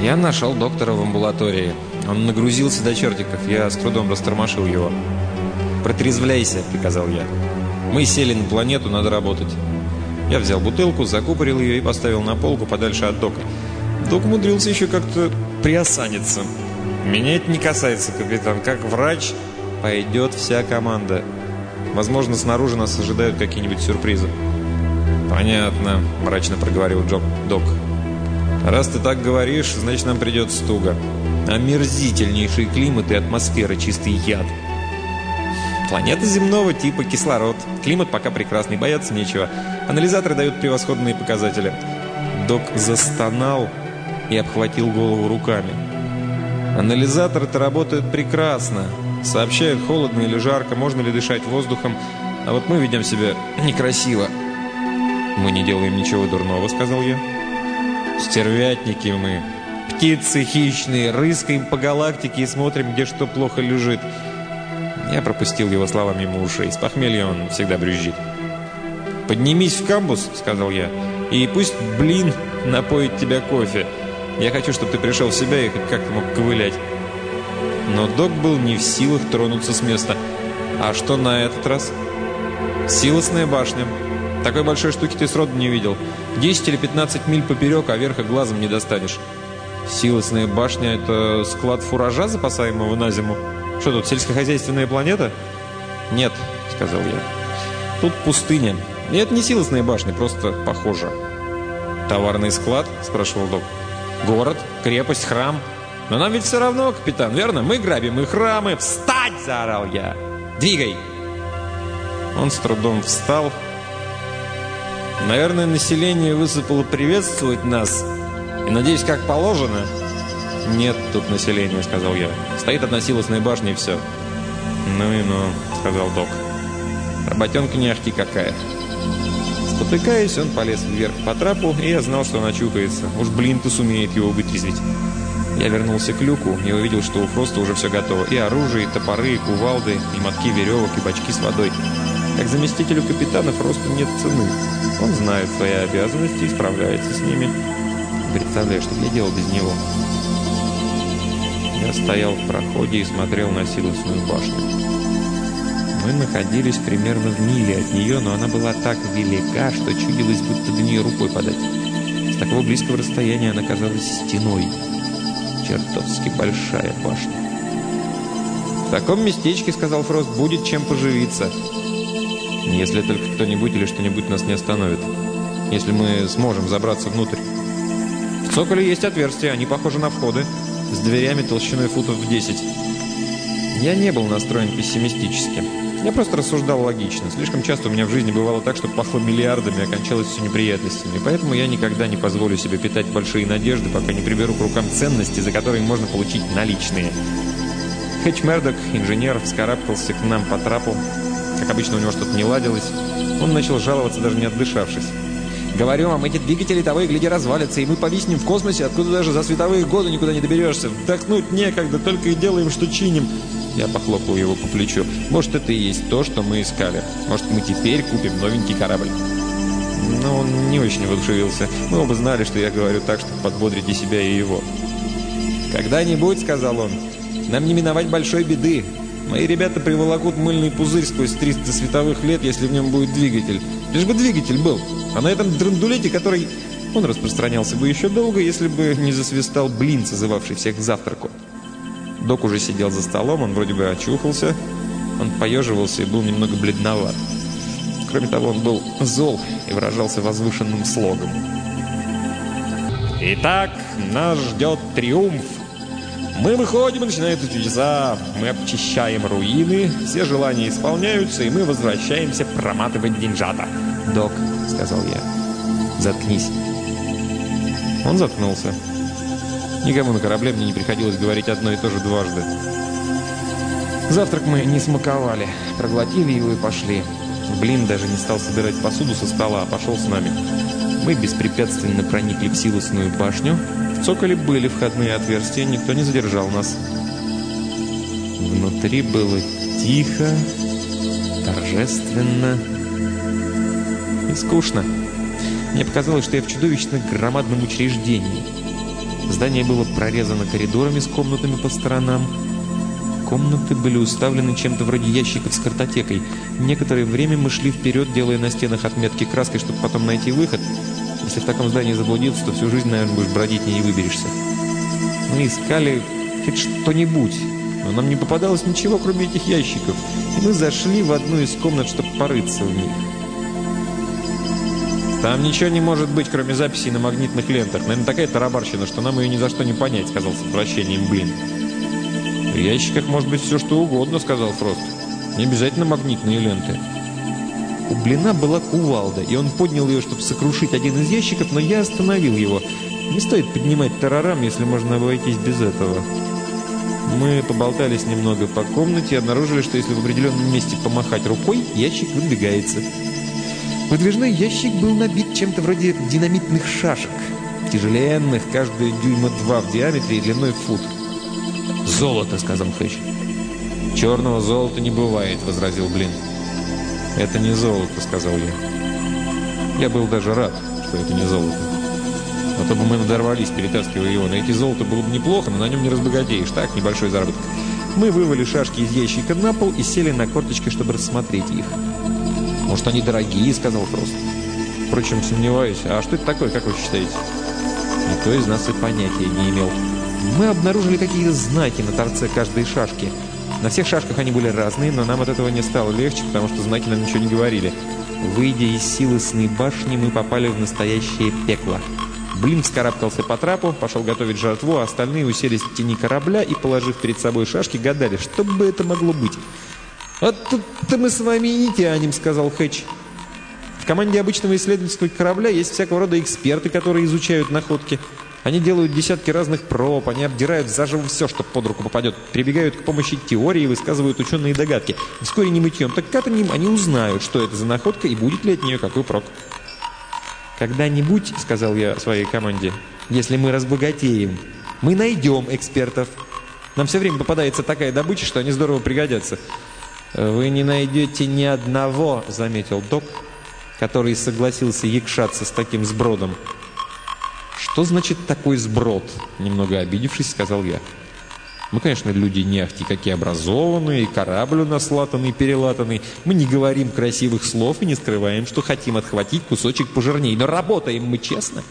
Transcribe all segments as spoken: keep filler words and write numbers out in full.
Я нашел доктора в амбулатории. Он нагрузился до чертиков. Я с трудом растормошил его. «Протрезвляйся», — приказал я. «Мы сели на планету, надо работать». Я взял бутылку, закупорил ее и поставил на полку подальше от дока. Док умудрился еще как-то приосаниться. «Меня это не касается, капитан. Как врач пойдет вся команда. Возможно, снаружи нас ожидают какие-нибудь сюрпризы». «Понятно», — мрачно проговорил Джок, док. «Раз ты так говоришь, значит, нам придется туго. Омерзительнейший климат и атмосфера, чистый яд. Планета земного типа, кислород. Климат пока прекрасный, бояться нечего. Анализаторы дают превосходные показатели». Док застонал и обхватил голову руками. «Анализаторы-то работают прекрасно. Сообщают, холодно или жарко, можно ли дышать воздухом. А вот мы ведем себя некрасиво». «Мы не делаем ничего дурного», — сказал я. «Стервятники мы. Птицы хищные. Рыскаем по галактике и смотрим, где что плохо лежит». Я пропустил его слова мимо ушей. С похмелья он всегда брюзжит. «Поднимись в камбус», — сказал я, — «и пусть блин напоит тебя кофе. Я хочу, чтобы ты пришел в себя и хоть как-то мог ковылять». Но док был не в силах тронуться с места. «А что на этот раз?» «Силосная башня. Такой большой штуки ты сроду не видел. десять или пятнадцать миль поперек, а верха глазом не достанешь». «Силосная башня — это склад фуража, запасаемого на зиму? Что тут, сельскохозяйственная планета?» «Нет», — сказал я. «Тут пустыня. И это не силосная башня, просто похоже». «Товарный склад?» — спрашивал док. «Город, крепость, храм. Но нам ведь все равно, капитан, верно? Мы грабим и храмы». «Встать!» — заорал я. «Двигай!» Он с трудом встал. «Наверное, население высыпало приветствовать нас. И, надеюсь, как положено». «Нет тут населения», — сказал я. «Стоит одна силосная башня и все». «Ну и ну», — сказал док. «Работенка не ахти какая». Спотыкаясь, он полез вверх по трапу, и я знал, что он очухается. Уж блин-то сумеет его вытрезвить. Я вернулся к люку и увидел, что у Фроста уже все готово. И оружие, и топоры, и кувалды, и мотки веревок, и бачки с водой. Как заместителю капитана Фросту нет цены. Он знает свои обязанности и справляется с ними. Представляю, что бы я делал без него. Я стоял в проходе и смотрел на силосную башню. Мы находились примерно в миле от нее, но она была так велика, что чудилось, будто до нее рукой подать. С такого близкого расстояния она казалась стеной. Чертовски большая башня. «В таком местечке, — сказал Фрост, — будет чем поживиться. Если только кто-нибудь или что-нибудь нас не остановит. Если мы сможем забраться внутрь. В цоколе есть отверстия, они похожи на входы, с дверями толщиной футов в десять». Я не был настроен пессимистически. Я просто рассуждал логично. Слишком часто у меня в жизни бывало так, что пахло миллиардами, а кончалось все неприятностями. Поэтому я никогда не позволю себе питать большие надежды, пока не приберу к рукам ценности, за которые можно получить наличные. Хэтч Мердок, инженер, вскарабкался к нам по трапу. Как обычно, у него что-то не ладилось. Он начал жаловаться, даже не отдышавшись. «Говорю вам, эти двигатели того и гляди развалятся, и мы повиснем в космосе, откуда даже за световые годы никуда не доберешься. Вдохнуть некогда, только и делаем, что чиним». Я похлопал его по плечу. «Может, это и есть то, что мы искали. Может, мы теперь купим новенький корабль». Но он не очень воодушевился. Мы оба знали, что я говорю так, чтобы подбодрить и себя, и его. «Когда-нибудь, — сказал он, — нам не миновать большой беды. Мои ребята приволокут мыльный пузырь сквозь триста световых лет, если в нем будет двигатель. Лишь бы двигатель был. А на этом драндулете, который... Он распространялся бы еще долго, если бы не засвистал блин, созывавший всех к завтраку». Док уже сидел за столом, он вроде бы очухался. Он поеживался и был немного бледноват. Кроме того, он был зол и выражался возвышенным слогом. «Итак, нас ждет триумф. Мы выходим, и начинаются чудеса. Мы обчищаем руины, все желания исполняются, и мы возвращаемся проматывать деньжата». «Док, — сказал я, — заткнись». Он заткнулся. Никому на корабле мне не приходилось говорить одно и то же дважды. Завтрак мы не смаковали. Проглотили его и пошли. Блин даже не стал собирать посуду со стола, а пошел с нами. Мы беспрепятственно проникли в силосную башню. В цоколе были входные отверстия, никто не задержал нас. Внутри было тихо, торжественно и скучно. Мне показалось, что я в чудовищно громадном учреждении. Здание было прорезано коридорами с комнатами по сторонам. Комнаты были уставлены чем-то вроде ящиков с картотекой. Некоторое время мы шли вперед, делая на стенах отметки краской, чтобы потом найти выход. Если в таком здании заблудиться, то всю жизнь, наверное, будешь бродить, и не выберешься. Мы искали хоть что-нибудь, но нам не попадалось ничего, кроме этих ящиков. И мы зашли в одну из комнат, чтобы порыться в них. «Там ничего не может быть, кроме записей на магнитных лентах. Наверное, такая тарабарщина, что нам ее ни за что не понять», — сказал с отвращением Блин. «В ящиках может быть все, что угодно», — сказал Фрост. «Не обязательно магнитные ленты». У Блина была кувалда, и он поднял ее, чтобы сокрушить один из ящиков, но я остановил его. Не стоит поднимать тарарам, если можно обойтись без этого. Мы поболтались немного по комнате и обнаружили, что если в определенном месте помахать рукой, ящик выдвигается. Выдвижной ящик был набит чем-то вроде динамитных шашек. Тяжеленных, каждая дюйма два в диаметре и длиной в фут. «Золото», — сказал Хэч. «Черного золота не бывает», — возразил Блин. «Это не золото», — сказал я. Я был даже рад, что это не золото. А то бы мы надорвались, перетаскивая его. Найти золото было бы неплохо, но на нем не разбогатеешь. Так, небольшой заработок. Мы вывали шашки из ящика на пол и сели на корточки, чтобы рассмотреть их. «Может, они дорогие?» — сказал Фрост. «Впрочем, сомневаюсь. А что это такое, как вы считаете?» Никто из нас и понятия не имел. Мы обнаружили какие-то знаки на торце каждой шашки. На всех шашках они были разные, но нам от этого не стало легче, потому что знаки нам ничего не говорили. Выйдя из силосной башни, мы попали в настоящее пекло. Блин вскарабкался по трапу, пошел готовить жратву, а остальные уселись в тени корабля и, положив перед собой шашки, гадали, что бы это могло быть. «Вот тут-то мы с вами и не тянем», — сказал Хэч. «В команде обычного исследовательского корабля есть всякого рода эксперты, которые изучают находки. Они делают десятки разных проб, они обдирают заживо все, что под руку попадет, прибегают к помощи теории и высказывают ученые догадки. Вскоре не мытьем, так катаньем они узнают, что это за находка и будет ли от нее какой прок». «Когда-нибудь, — сказал я своей команде, — если мы разбогатеем, мы найдем экспертов. Нам все время попадается такая добыча, что они здорово пригодятся». «Вы не найдете ни одного, — заметил док, — который согласился якшаться с таким сбродом». «Что значит такой сброд?» — немного обидевшись, сказал я. «Мы, конечно, люди не ахти какие образованные, и корабль у нас латанный, перелатанный. Мы не говорим красивых слов и не скрываем, что хотим отхватить кусочек пожирней, но работаем мы честно».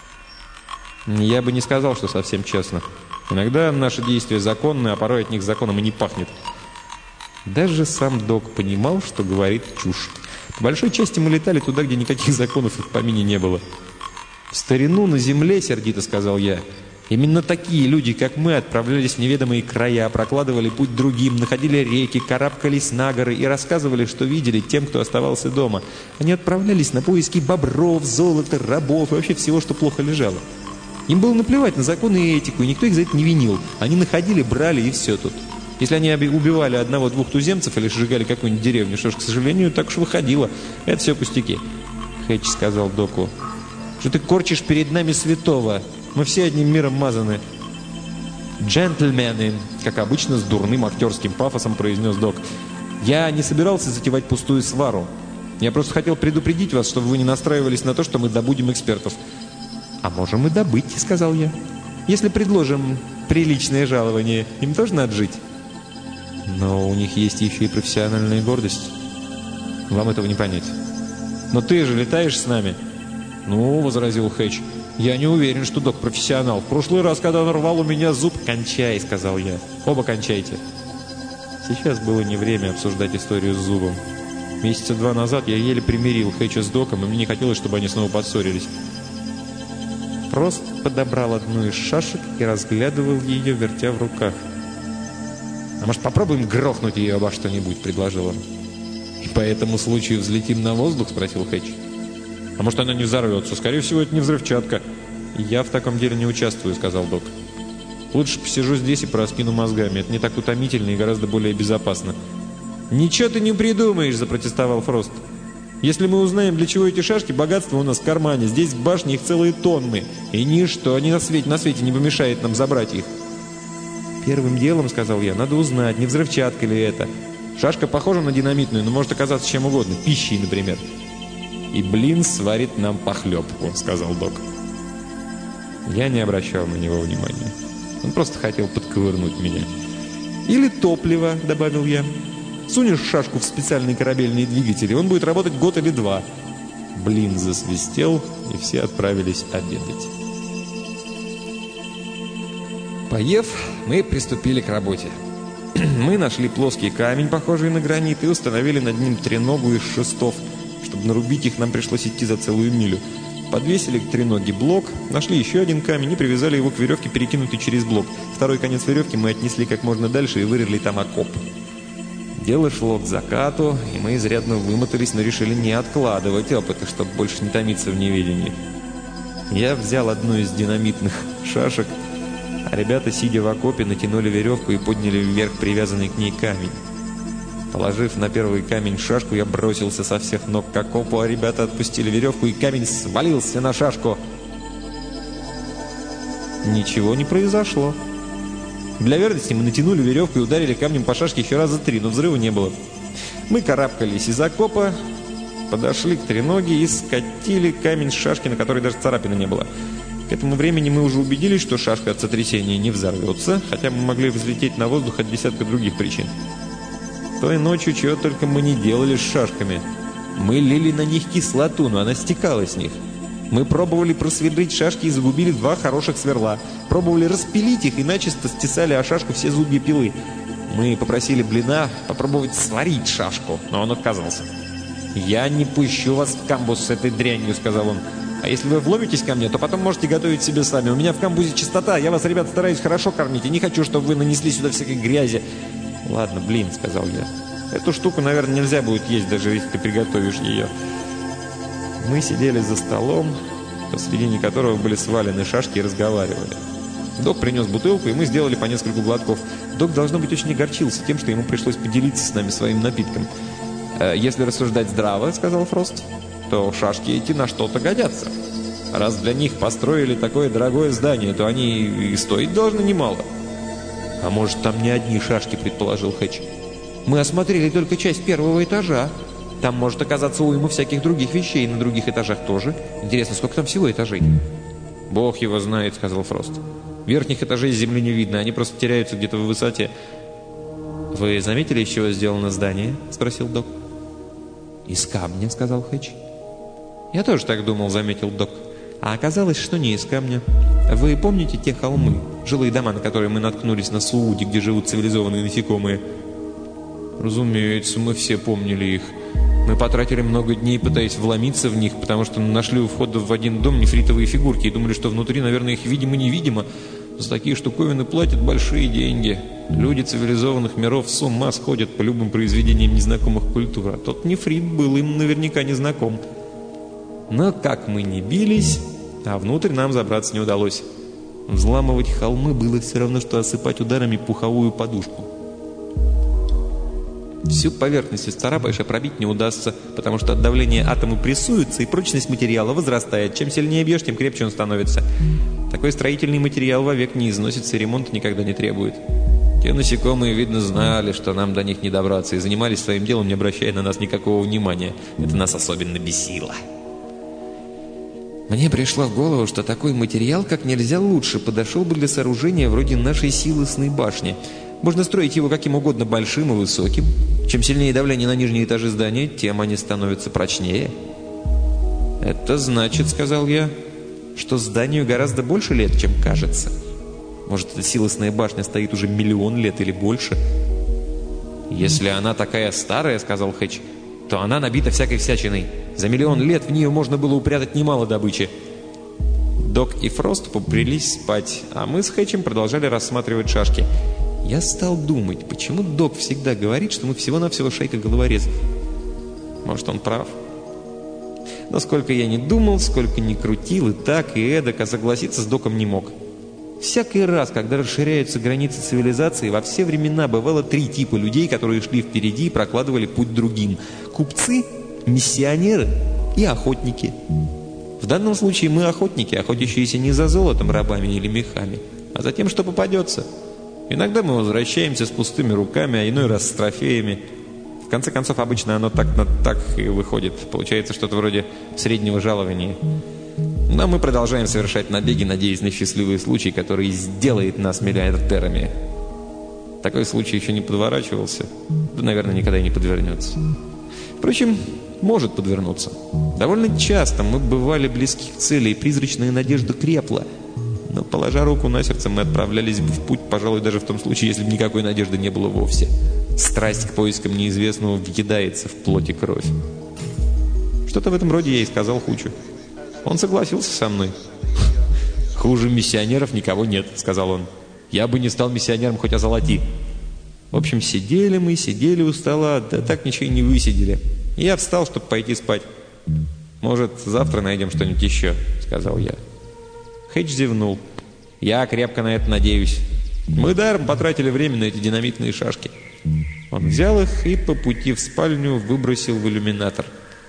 Я бы не сказал, что совсем честно. Иногда наши действия законны, а порой от них законом и не пахнет. Даже сам док понимал, что говорит чушь. По большой части мы летали туда, где никаких законов и в помине не было. «В старину на земле, — сердито сказал я, — именно такие люди, как мы, отправлялись в неведомые края, прокладывали путь другим, находили реки, карабкались на горы и рассказывали, что видели тем, кто оставался дома. Они отправлялись на поиски бобров, золота, рабов и вообще всего, что плохо лежало. Им было наплевать на законы и этику, и никто их за это не винил. Они находили, брали, и все тут. Если они убивали одного-двух туземцев или сжигали какую-нибудь деревню, что ж, к сожалению, так уж выходило. Это все пустяки». Хэч сказал доку: «Что ты корчишь перед нами святого? Мы все одним миром мазаны». «Джентльмены», как обычно, с дурным актерским пафосом произнес док, «я не собирался затевать пустую свару. Я просто хотел предупредить вас, чтобы вы не настраивались на то, что мы добудем экспертов». «А можем и добыть», — сказал я. «Если предложим приличное жалование, им тоже надо жить». «Но у них есть еще и профессиональная гордость. Вам этого не понять». «Но ты же летаешь с нами». «Ну, — возразил Хэч, — я не уверен, что док профессионал. В прошлый раз, когда он рвал у меня зуб...» «Кончай», — сказал я. «Оба кончайте». Сейчас было не время обсуждать историю с зубом. Месяца два назад я еле примирил Хэча с доком, и мне не хотелось, чтобы они снова поссорились. Фрост подобрал одну из шашек и разглядывал ее, вертя в руках. «А может, попробуем грохнуть ее обо что-нибудь?» — предложил он. «И по этому случаю взлетим на воздух?» — спросил Хэч. «А может, она не взорвется? Скорее всего, это не взрывчатка». «Я в таком деле не участвую», — сказал док. «Лучше посижу здесь и пораскину мозгами. Это не так утомительно и гораздо более безопасно». «Ничего ты не придумаешь!» — запротестовал Фрост. «Если мы узнаем, для чего эти шашки, богатство у нас в кармане. Здесь в башне их целые тонны. И ничто ни на свете, на свете не помешает нам забрать их». «Первым делом, — сказал я, — надо узнать, не взрывчатка ли это. Шашка похожа на динамитную, но может оказаться чем угодно. Пищей, например». «И Блин сварит нам похлебку», — сказал док. Я не обращал на него внимания. Он просто хотел подковырнуть меня. «Или топливо», — добавил я. «Сунешь шашку в специальные корабельные двигатели, он будет работать год или два». Блин засвистел, и все отправились обедать. Поев, мы приступили к работе. Мы нашли плоский камень, похожий на гранит, и установили над ним треногу из шестов. Чтобы нарубить их, нам пришлось идти за целую милю. Подвесили к треноге блок, нашли еще один камень и привязали его к веревке, перекинутой через блок. Второй конец веревки мы отнесли как можно дальше и вырыли там окоп. Дело шло к закату, и мы изрядно вымотались, но решили не откладывать опыта, чтобы больше не томиться в неведении. Я взял одну из динамитных шашек, а ребята, сидя в окопе, натянули веревку и подняли вверх привязанный к ней камень. Положив на первый камень шашку, я бросился со всех ног к окопу, а ребята отпустили веревку, и камень свалился на шашку. Ничего не произошло. Для верности мы натянули веревку и ударили камнем по шашке еще раза три, но взрыва не было. Мы карабкались из окопа, подошли к треноге и скатили камень с шашки, на которой даже царапины не было. К этому времени мы уже убедились, что шашка от сотрясения не взорвется, хотя мы могли взлететь на воздух от десятка других причин. Той ночью чего только мы не делали с шашками. Мы лили на них кислоту, но она стекала с них. Мы пробовали просверлить шашки и загубили два хороших сверла. Пробовали распилить их и начисто стесали о шашку все зубья пилы. Мы попросили Блина попробовать сварить шашку, но он отказался. «Я не пущу вас в камбуз с этой дрянью», — сказал он. «А если вы вломитесь ко мне, то потом можете готовить себе сами. У меня в камбузе чистота, я вас, ребят, стараюсь хорошо кормить, и не хочу, чтобы вы нанесли сюда всякой грязи». «Ладно, блин», — сказал я. «Эту штуку, наверное, нельзя будет есть, даже если ты приготовишь ее». Мы сидели за столом, посредине которого были свалены шашки, и разговаривали. Док принес бутылку, и мы сделали по нескольку глотков. Док, должно быть, очень огорчился тем, что ему пришлось поделиться с нами своим напитком. «Если рассуждать здраво, — сказал Фрост, — то шашки эти на что-то годятся. Раз для них построили такое дорогое здание, то они и стоить должны немало». «А может, там не одни шашки?» — предположил Хэтч. «Мы осмотрели только часть первого этажа. Там может оказаться уйма всяких других вещей, на других этажах тоже. Интересно, сколько там всего этажей?» «Бог его знает», — сказал Фрост. «Верхних этажей с земли не видно, они просто теряются где-то в высоте». «Вы заметили, из чего сделано здание?» — спросил Док. «Из камня», — сказал Хэтч. «Я тоже так думал», — заметил Док. «А оказалось, что не из камня. Вы помните те холмы, жилые дома, на которые мы наткнулись на Сууде, где живут цивилизованные насекомые?» «Разумеется, мы все помнили их. Мы потратили много дней, пытаясь вломиться в них, потому что нашли у входа в один дом нефритовые фигурки и думали, что внутри, наверное, их видимо-невидимо. За такие штуковины платят большие деньги. Люди цивилизованных миров с ума сходят по любым произведениям незнакомых культур, а тот нефрит был им наверняка незнаком. Но как мы ни бились, а внутрь нам забраться не удалось. Взламывать холмы было все равно, что осыпать ударами пуховую подушку. Всю поверхность исцарапаешь, а пробить не удастся, потому что от давления атомы прессуются, и прочность материала возрастает. Чем сильнее бьешь, тем крепче он становится. Такой строительный материал вовек не износится и ремонта никогда не требует. Те насекомые, видно, знали, что нам до них не добраться, и занимались своим делом, не обращая на нас никакого внимания. Это нас особенно бесило. Мне пришло в голову, что такой материал как нельзя лучше подошел бы для сооружения вроде нашей силосной башни. Можно строить его каким угодно большим и высоким. Чем сильнее давление на нижние этажи здания, тем они становятся прочнее. «Это значит, — сказал я, — что зданию гораздо больше лет, чем кажется. Может, эта силосная башня стоит уже миллион лет или больше?» «Если она такая старая, — сказал Хэтч, — то она набита всякой всячиной. За миллион лет в нее можно было упрятать немало добычи». Док и Фрост побрелись спать, а мы с Хэтчем продолжали рассматривать шашки. Я стал думать, почему Док всегда говорит, что мы всего-навсего шайка головорезов. Может, он прав. Но сколько я не думал, сколько не крутил, и так, и эдак, а согласиться с Доком не мог. Всякий раз, когда расширяются границы цивилизации, во все времена бывало три типа людей, которые шли впереди и прокладывали путь другим. Купцы, миссионеры и охотники. В данном случае мы охотники, охотящиеся не за золотом, рабами или мехами, а за тем, что попадется. Иногда мы возвращаемся с пустыми руками, а иной раз с трофеями. В конце концов, обычно оно так на так и выходит. Получается что-то вроде среднего жалования. Но мы продолжаем совершать набеги, надеясь на счастливый случай, который сделает нас миллиардерами. Такой случай еще не подворачивался, да, наверное, никогда и не подвернется. Впрочем, может подвернуться. Довольно часто мы бывали близки к цели, и призрачная надежда крепла. Но, положа руку на сердце, мы отправлялись бы в путь, пожалуй, даже в том случае, если бы никакой надежды не было вовсе. Страсть к поискам неизвестного въедается в плоть и кровь. Что-то в этом роде я и сказал Хучу. Он согласился со мной. «Хуже миссионеров никого нет», — сказал он. «Я бы не стал миссионером, хоть озолоти». В общем, сидели мы, сидели у стола, да так ничего и не высидели. И я встал, чтобы пойти спать. «Может, завтра найдем что-нибудь еще», — сказал я. Хэтч зевнул. «Я крепко на это надеюсь. Мы даром потратили время на эти динамитные шашки». Он взял их и по пути в спальню выбросил в иллюминатор.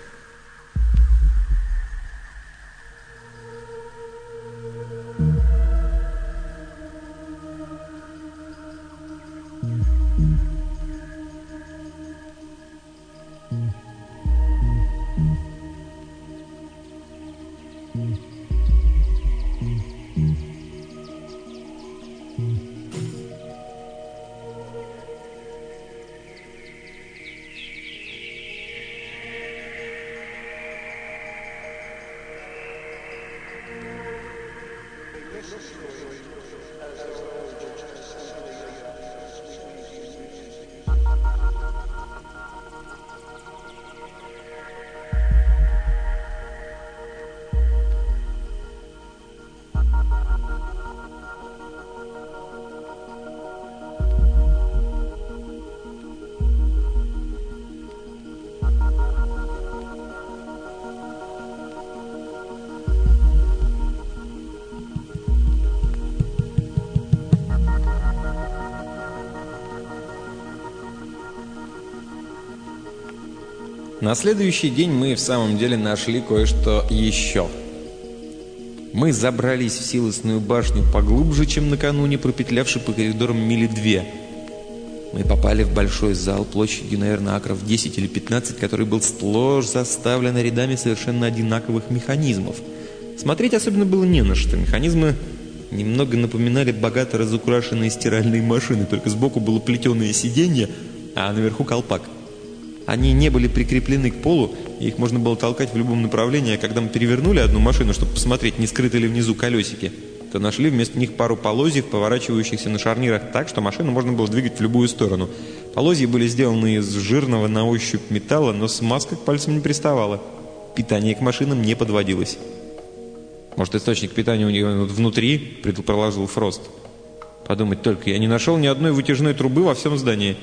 На следующий день мы в самом деле нашли кое-что еще. Мы забрались в силосную башню поглубже, чем накануне, пропетлявши по коридорам мили две. Мы попали в большой зал площадью, наверное, акров десять или пятнадцать, который был сплошь заставлен рядами совершенно одинаковых механизмов. Смотреть особенно было не на что. Механизмы немного напоминали богато разукрашенные стиральные машины, только сбоку было плетеное сиденье, а наверху колпак. Они не были прикреплены к полу, и их можно было толкать в любом направлении, а когда мы перевернули одну машину, чтобы посмотреть, не скрыты ли внизу колесики, то нашли вместо них пару полозьев, поворачивающихся на шарнирах так, что машину можно было двигать в любую сторону. Полозья были сделаны из жирного на ощупь металла, но смазка к пальцам не приставала. Питание к машинам не подводилось. «Может, источник питания у них внутри?» — предположил Фрост. «Подумать только, я не нашел ни одной вытяжной трубы во всем здании».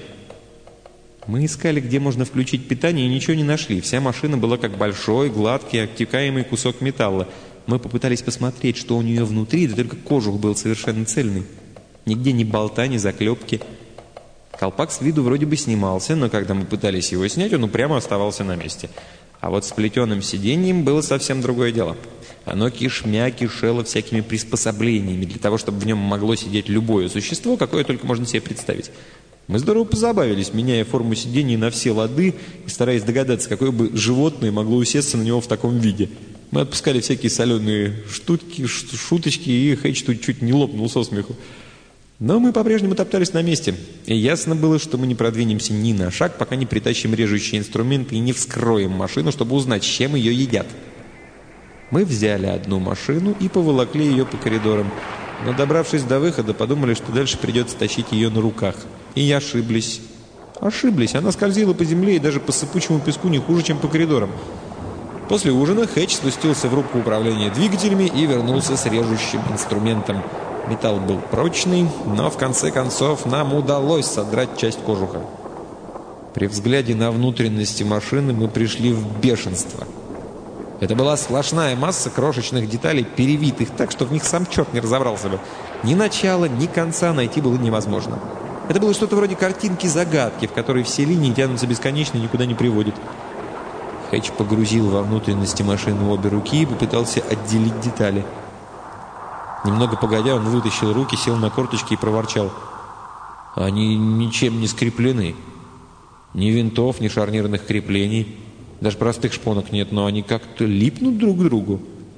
Мы искали, где можно включить питание, и ничего не нашли. Вся машина была как большой, гладкий, обтекаемый кусок металла. Мы попытались посмотреть, что у нее внутри, да только кожух был совершенно цельный. Нигде ни болта, ни заклепки. Колпак с виду вроде бы снимался, но когда мы пытались его снять, он упрямо оставался на месте. А вот с плетеным сиденьем было совсем другое дело. Оно кишмя кишело всякими приспособлениями для того, чтобы в нем могло сидеть любое существо, какое только можно себе представить. Мы здорово позабавились, меняя форму сидений на все лады и стараясь догадаться, какое бы животное могло усесться на него в таком виде. Мы отпускали всякие соленые штутки, шуточки, и Хэтч тут чуть не лопнул со смеху. Но мы по-прежнему топтались на месте, и ясно было, что мы не продвинемся ни на шаг, пока не притащим режущие инструменты и не вскроем машину, чтобы узнать, чем ее едят. Мы взяли одну машину и поволокли ее по коридорам, но, добравшись до выхода, подумали, что дальше придется тащить ее на руках. И ошиблись. Ошиблись. Она скользила по земле и даже по сыпучему песку не хуже, чем по коридорам. После ужина Хэтч спустился в рубку управления двигателями и вернулся с режущим инструментом. Металл был прочный, но в конце концов нам удалось содрать часть кожуха. При взгляде на внутренности машины мы пришли в бешенство. Это была сплошная масса крошечных деталей, перевитых так, что в них сам черт не разобрался бы. Ни начала, ни конца найти было невозможно. Это было что-то вроде картинки-загадки, в которой все линии тянутся бесконечно и никуда не приводят. Хэтч погрузил во внутренности машины обе руки и попытался отделить детали. Немного погодя, он вытащил руки, сел на корточки и проворчал. Они ничем не скреплены. Ни винтов, ни шарнирных креплений. Даже простых шпонок нет, но они как-то липнут друг к другу.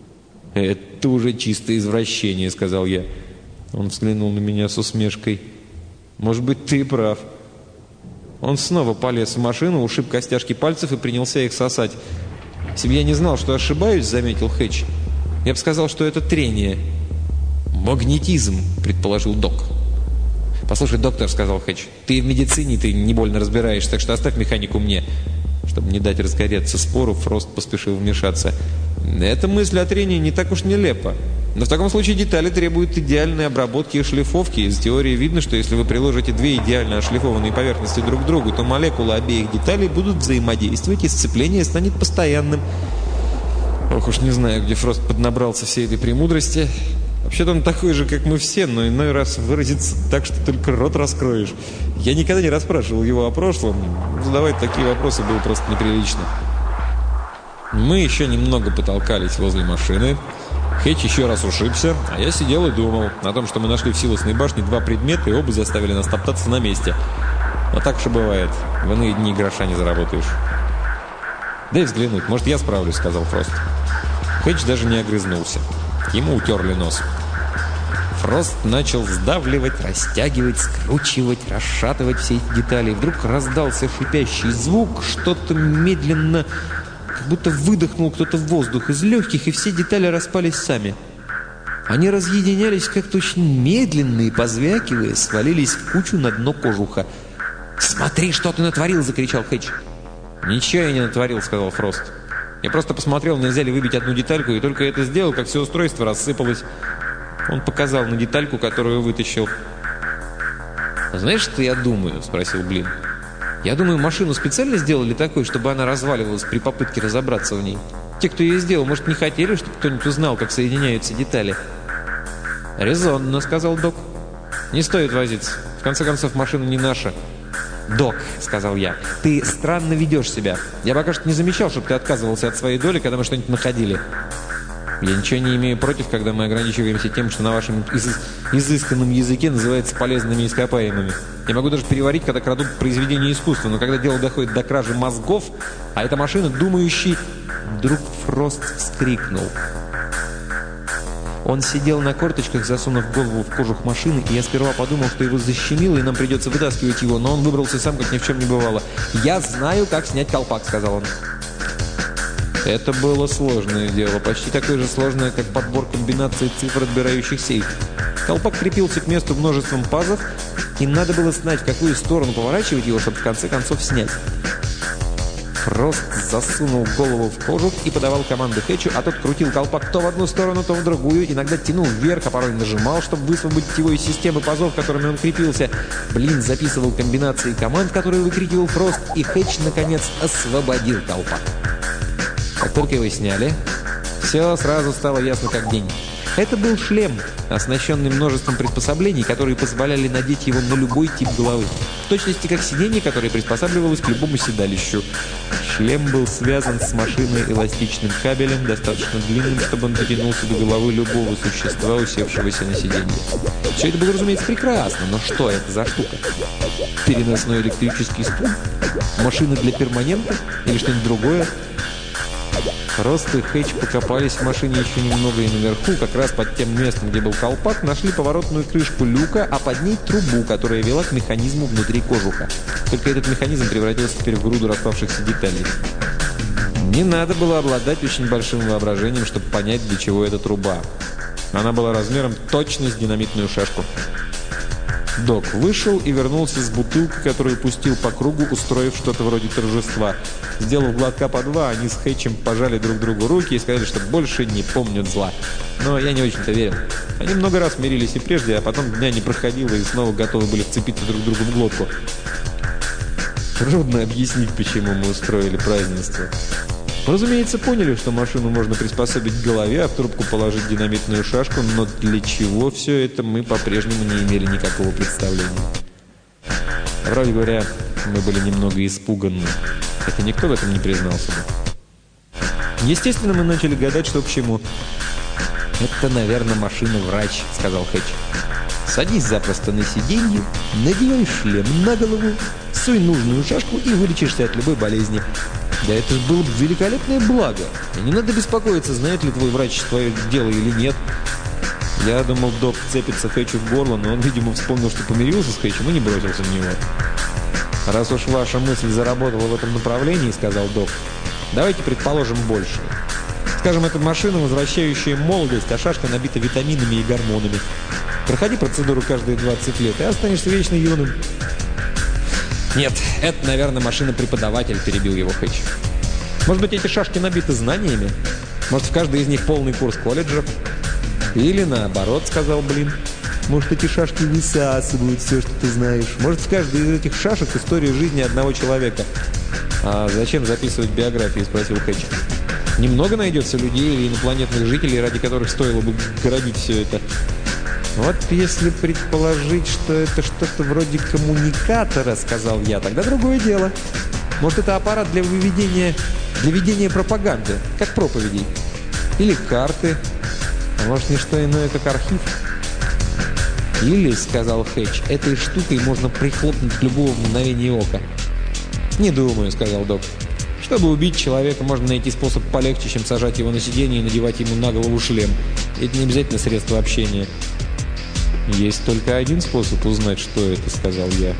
«Это уже чистое извращение», — сказал я. Он взглянул на меня с усмешкой. «Может быть, ты прав». Он снова полез в машину, ушиб костяшки пальцев и принялся их сосать. «Если бы я не знал, что ошибаюсь», — заметил Хэтч, — «я бы сказал, что это трение». «Магнетизм», — предположил док. «Послушай, доктор», — сказал Хэтч, — «ты в медицине, ты не больно разбираешься, так что оставь механику мне». Чтобы не дать разгореться спору, Фрост поспешил вмешаться. «Эта мысль о трении не так уж нелепа. Но в таком случае детали требуют идеальной обработки и шлифовки. Из теории видно, что если вы приложите две идеально отшлифованные поверхности друг к другу, то молекулы обеих деталей будут взаимодействовать, и сцепление станет постоянным». Ох уж не знаю, где Фрост поднабрался всей этой премудрости. Вообще-то он такой же, как мы все, но иной раз выразится так, что только рот раскроешь. Я никогда не расспрашивал его о прошлом. Задавать такие вопросы было просто неприлично. Мы еще немного потолкались возле машины. Хэтч еще раз ушибся, а я сидел и думал о том, что мы нашли в силосной башне два предмета, и оба заставили нас топтаться на месте. Но так уж и бывает. В иные дни гроша не заработаешь. «Дай взглянуть, может, я справлюсь», — сказал Фрост. Хэтч даже не огрызнулся. Ему утерли нос. Фрост начал сдавливать, растягивать, скручивать, расшатывать все эти детали. И вдруг раздался шипящий звук, что-то медленно, как будто выдохнул кто-то воздух из легких, и все детали распались сами. Они разъединялись как-то очень медленно и, позвякивая, свалились в кучу на дно кожуха. «Смотри, что ты натворил!» — закричал Хэтч. «Ничего я не натворил», — сказал Фрост. «Я просто посмотрел, нельзя ли выбить одну детальку, и только это сделал, как все устройство рассыпалось». Он показал на детальку, которую вытащил. «Знаешь, что я думаю?» — спросил Блин. «Я думаю, машину специально сделали такой, чтобы она разваливалась при попытке разобраться в ней. Те, кто ее сделал, может, не хотели, чтобы кто-нибудь узнал, как соединяются детали». «Резонно», — сказал док. «Не стоит возиться. В конце концов, машина не наша». «Док», — сказал я, — «ты странно ведешь себя. Я пока что не замечал, чтобы ты отказывался от своей доли, когда мы что-нибудь находили». «Я ничего не имею против, когда мы ограничиваемся тем, что на вашем из- изысканном языке называется полезными ископаемыми. Я могу даже переварить, когда крадут произведение искусства, но когда дело доходит до кражи мозгов, а эта машина, думающий...» Вдруг Фрост вскрикнул. Он сидел на корточках, засунув голову в кожух машины, и я сперва подумал, что его защемило, и нам придется вытаскивать его, но он выбрался сам, как ни в чем не бывало. «Я знаю, как снять колпак», — сказал он. Это было сложное дело, почти такое же сложное, как подбор комбинаций цифр, отбирающих сейф. Колпак крепился к месту множеством пазов, и надо было знать, в какую сторону поворачивать его, чтобы в конце концов снять. Фрост засунул голову в кожух и подавал команду Хэтчу, а тот крутил колпак то в одну сторону, то в другую, иногда тянул вверх, а порой нажимал, чтобы высвободить его из системы пазов, которыми он крепился. Блин записывал комбинации команд, которые выкрикивал Фрост, и Хэтч, наконец, освободил колпак. Как только его сняли, все сразу стало ясно как день. Это был шлем, оснащенный множеством приспособлений, которые позволяли надеть его на любой тип головы. В точности как сиденье, которое приспосабливалось к любому седалищу. Шлем был связан с машиной эластичным кабелем, достаточно длинным, чтобы он дотянулся до головы любого существа, усевшегося на сиденье. Все это было, разумеется, прекрасно, но что это за штука? Переносной электрический стул? Машина для перманента? Или что-нибудь другое? Фрост и Хэтч покопались в машине еще немного, и наверху, как раз под тем местом, где был колпак, нашли поворотную крышку люка, а под ней трубу, которая вела к механизму внутри кожуха. Только этот механизм превратился теперь в груду распавшихся деталей. Не надо было обладать очень большим воображением, чтобы понять, для чего эта труба. Она была размером точно с динамитную шашку. Док вышел и вернулся с бутылкой, которую пустил по кругу, устроив что-то вроде торжества. Сделав глотка по два, они с Хэтчем пожали друг другу руки и сказали, что больше не помнят зла. Но я не очень-то верил. Они много раз мирились и прежде, а потом дня не проходило и снова готовы были вцепиться друг другу в глотку. Трудно объяснить, почему мы устроили празднество. Разумеется, поняли, что машину можно приспособить к голове, а в трубку положить динамитную шашку, но для чего все это, мы по-прежнему не имели никакого представления. Вроде говоря, мы были немного испуганы, хотя никто в этом не признался бы. Естественно, мы начали гадать, что к чему. «Это, наверное, машина-врач», — сказал Хэтч. «Садись запросто на сиденье, надевай шлем на голову, суй нужную шашку и вылечишься от любой болезни». Да это же было бы великолепное благо. И не надо беспокоиться, знает ли твой врач твое дело или нет. Я думал, док цепится Хэтчу в горло, но он, видимо, вспомнил, что помирился с Хэтчем и не бросился на него. «Раз уж ваша мысль заработала в этом направлении, — сказал док, — давайте предположим больше. Скажем, это машина, возвращающая молодость, а шашка набита витаминами и гормонами. Проходи процедуру каждые двадцать лет и останешься вечно юным». «Нет, это, наверное, машина-преподаватель», — перебил его Хэтч. «Может быть, эти шашки набиты знаниями? Может, в каждой из них полный курс колледжа?» «Или наоборот», — сказал Блин. «Может, эти шашки высасывают все, что ты знаешь. Может, в каждой из этих шашек история жизни одного человека». «А зачем записывать биографии?» — спросил Хэтч. «Немного найдется людей или инопланетных жителей, ради которых стоило бы городить все это». «Вот если предположить, что это что-то вроде коммуникатора, — сказал я, — тогда другое дело. Может, это аппарат для выведения, для ведения пропаганды, как проповедей. Или карты. А может, не что иное, как архив. Или, — сказал Хэтч, — этой штукой можно прихлопнуть любого мгновения ока». «Не думаю, — сказал док. Чтобы убить человека, можно найти способ полегче, чем сажать его на сиденье и надевать ему на голову шлем. Это не обязательно средство общения». «Есть только один способ узнать, что это, — сказал я».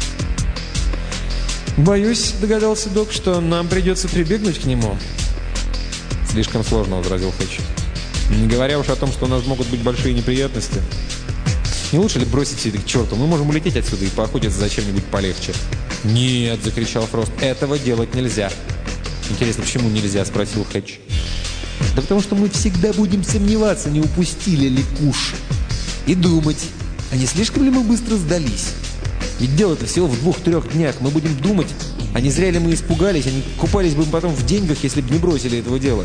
«Боюсь, — догадался док, — что нам придется прибегнуть к нему». «Слишком сложно, — возразил Хэтч. Не говоря уж о том, что у нас могут быть большие неприятности. Не лучше ли бросить все это к черту? Мы можем улететь отсюда и поохотиться за чем-нибудь полегче». «Нет, — закричал Фрост, — этого делать нельзя». «Интересно, почему нельзя?» — спросил Хэтч. «Да потому что мы всегда будем сомневаться, не упустили ли куш. И думать, а не слишком ли мы быстро сдались? Ведь дело-то всего в двух-трех днях. Мы будем думать, а не зря ли мы испугались, а не купались бы мы потом в деньгах, если бы не бросили этого дела».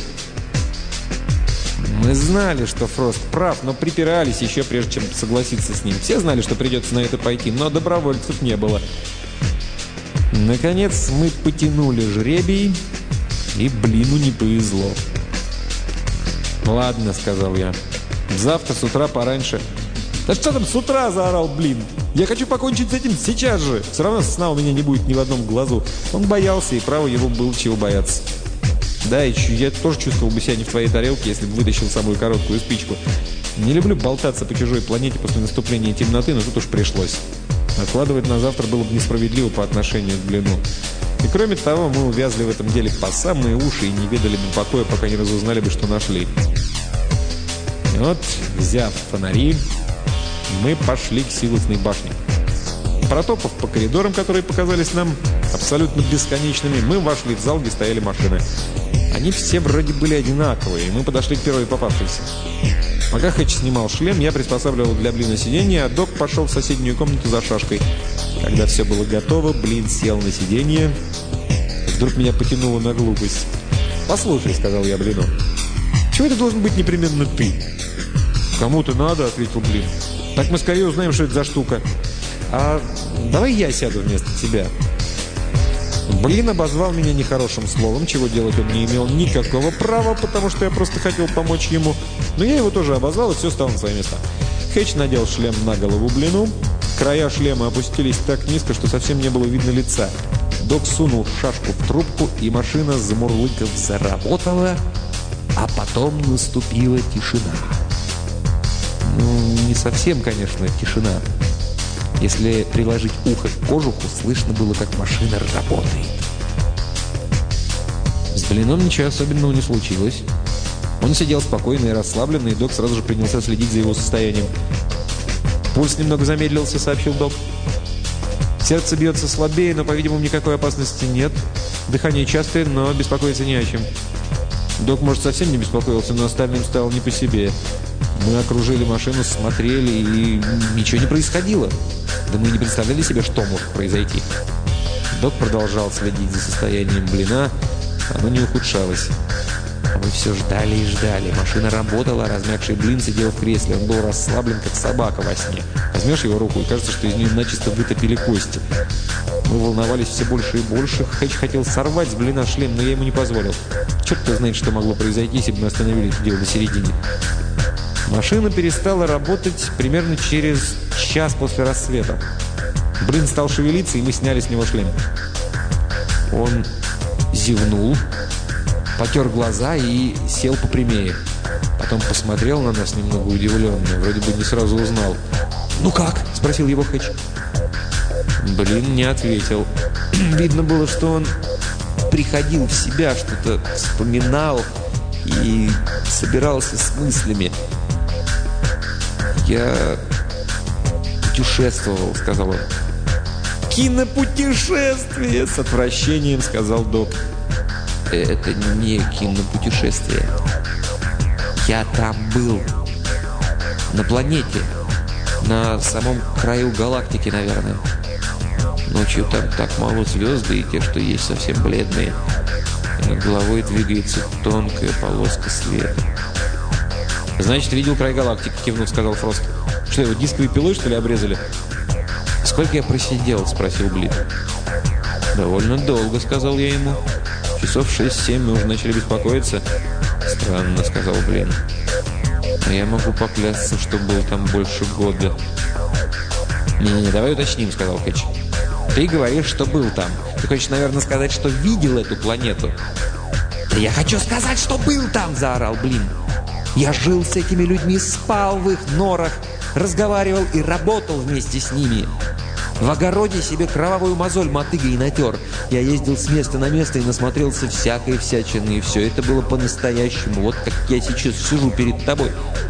Мы знали, что Фрост прав, но припирались еще прежде, чем согласиться с ним. Все знали, что придется на это пойти, но добровольцев не было. Наконец мы потянули жребий, и Блину не повезло. «Ладно, — сказал я, — завтра с утра пораньше». «Да что там с утра?» — заорал Блин. «Я хочу покончить с этим сейчас же. Все равно сна у меня не будет ни в одном глазу». Он боялся, и право его было чего бояться. «Да, и я тоже чувствовал бы себя не в твоей тарелке, если бы вытащил самую короткую спичку. Не люблю болтаться по чужой планете после наступления темноты, но тут уж пришлось. Откладывать на завтра было бы несправедливо по отношению к Блину. И кроме того, мы увязли в этом деле по самые уши и не ведали бы покоя, пока не разузнали бы, что нашли». И вот, взяв фонари, мы пошли к силосной башне. Протопав по коридорам, которые показались нам абсолютно бесконечными, мы вошли в зал, где стояли машины. Они все вроде были одинаковые, и мы подошли к первой попавшейся. Пока Хэтч снимал шлем, я приспосабливал для Блина сиденье, а док пошел в соседнюю комнату за шашкой. Когда все было готово, Блин сел на сиденье. Вдруг меня потянуло на глупость. «Послушай, — сказал я Блину, — чего это должен быть непременно ты?» «Кому-то надо, — ответил Блин. Так мы скорее узнаем, что это за штука. А давай я сяду вместо тебя». Блин обозвал меня нехорошим словом, чего делать он не имел никакого права, потому что я просто хотел помочь ему. Но я его тоже обозвал, и все стало на свои места. Хэтч надел шлем на голову Блину. Края шлема опустились так низко, что совсем не было видно лица. Док сунул шашку в трубку, и машина, замурлыков, заработала, а потом наступила тишина. Ну, не совсем, конечно, тишина. Если приложить ухо к кожуху, слышно было, как машина работает. С Блином ничего особенного не случилось. Он сидел спокойно и расслабленно, и док сразу же принялся следить за его состоянием. «Пульс немного замедлился», — сообщил док. «Сердце бьется слабее, но, по-видимому, никакой опасности нет. Дыхание частое, но беспокоиться не о чем». Док, может, совсем не беспокоился, но остальным стало не по себе. Мы окружили машину, смотрели, и ничего не происходило. Да мы не представляли себе, что может произойти. Док продолжал следить за состоянием Блина. Оно не ухудшалось. А мы все ждали и ждали. Машина работала, а размягший Блин сидел в кресле. Он был расслаблен, как собака во сне. Возьмешь его руку, и кажется, что из нее начисто вытопили кости. Мы волновались все больше и больше. Хэтч хотел сорвать с Блина шлем, но я ему не позволил. Черт-то знает, что могло произойти, если бы мы остановили это дело на середине. Машина перестала работать примерно через час после рассвета. Блин стал шевелиться, и мы сняли с него шлем. Он зевнул, потер глаза и сел попрямее. Потом посмотрел на нас немного удивленно, вроде бы не сразу узнал. «Ну как?» – спросил его Хэтч. Блин не ответил. Видно было, что он приходил в себя, что-то вспоминал и собирался с мыслями. «Я путешествовал», — сказал он. «Кинопутешествие!» — с отвращением сказал док. «Это не кинопутешествие. Я там был. На планете. На самом краю галактики, наверное. Ночью там так мало звезд, и те, что есть, совсем бледные. И над головой двигается тонкая полоска света». «Значит, видел край галактики», — кивнув, сказал Фрост. «Что, его дисковой пилой, что ли, обрезали?» «Сколько я просидел?» — спросил Блин. «Довольно долго», — сказал я ему. «Часов шесть-семь мы уже начали беспокоиться». «Странно», — сказал Блин. «Но я могу поклясться, что был там больше года». «Не-не-не, давай уточним», — сказал Хэтч. «Ты говоришь, что был там. Ты хочешь, наверное, сказать, что видел эту планету?» «Да я хочу сказать, что был там!» — заорал Блин. «Я жил с этими людьми, спал в их норах, разговаривал и работал вместе с ними. В огороде себе кровавую мозоль мотыгой натер. Я ездил с места на место и насмотрелся всякой всячины, и все это было по-настоящему, вот как я сейчас сижу перед тобой».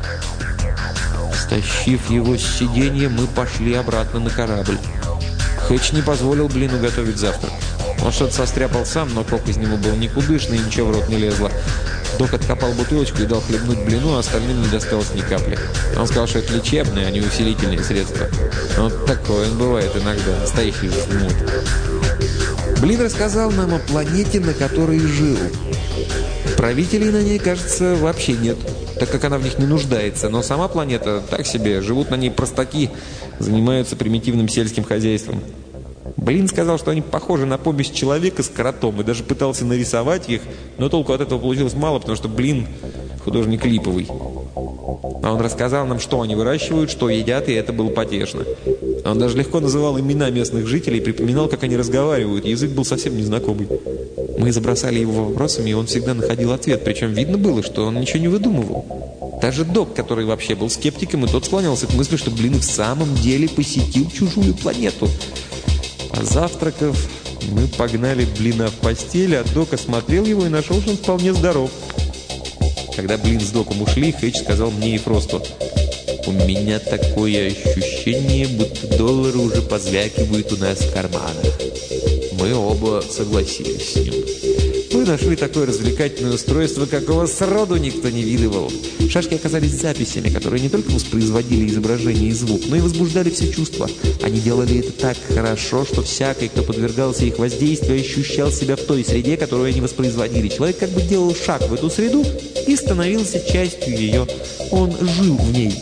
Стащив его с сиденья, мы пошли обратно на корабль. Хэтч не позволил Блину готовить завтрак. Он что-то состряпал сам, но кок из него был никудышный, и ничего в рот не лезло. Док откопал бутылочку и дал хлебнуть Блину, а остальным не досталось ни капли. Он сказал, что это лечебное, а не усилительные средства. Вот такое он бывает иногда, настоящий жмут. Блин рассказал нам о планете, на которой жил. Правителей на ней, кажется, вообще нет, так как она в них не нуждается. Но сама планета так себе, живут на ней простаки, занимаются примитивным сельским хозяйством. Блин сказал, что они похожи на помесь человека с кротом, и даже пытался нарисовать их, но толку от этого получилось мало, потому что Блин художник липовый. А он рассказал нам, что они выращивают, что едят, и это было потешно. Он даже легко называл имена местных жителей и припоминал, как они разговаривают. Язык был совсем незнакомый. Мы забросали его вопросами, и он всегда находил ответ, причем видно было, что он ничего не выдумывал. Даже док, который вообще был скептиком, и тот склонялся к мысли, что Блин в самом деле посетил чужую планету. Позавтракав, мы погнали Блина в постель, а док осмотрел его и нашел, что он вполне здоров. Когда Блин с доком ушли, Хэтч сказал мне и Фросту: «У меня такое ощущение, будто доллары уже позвякивают у нас в карманах». Мы оба согласились с ним. Мы нашли такое развлекательное устройство, какого сроду никто не видывал. Шашки оказались записями, которые не только воспроизводили изображение и звук, но и возбуждали все чувства. Они делали это так хорошо, что всякий, кто подвергался их воздействию, ощущал себя в той среде, которую они воспроизводили. Человек как бы делал шаг в эту среду и становился частью ее. Он жил в ней.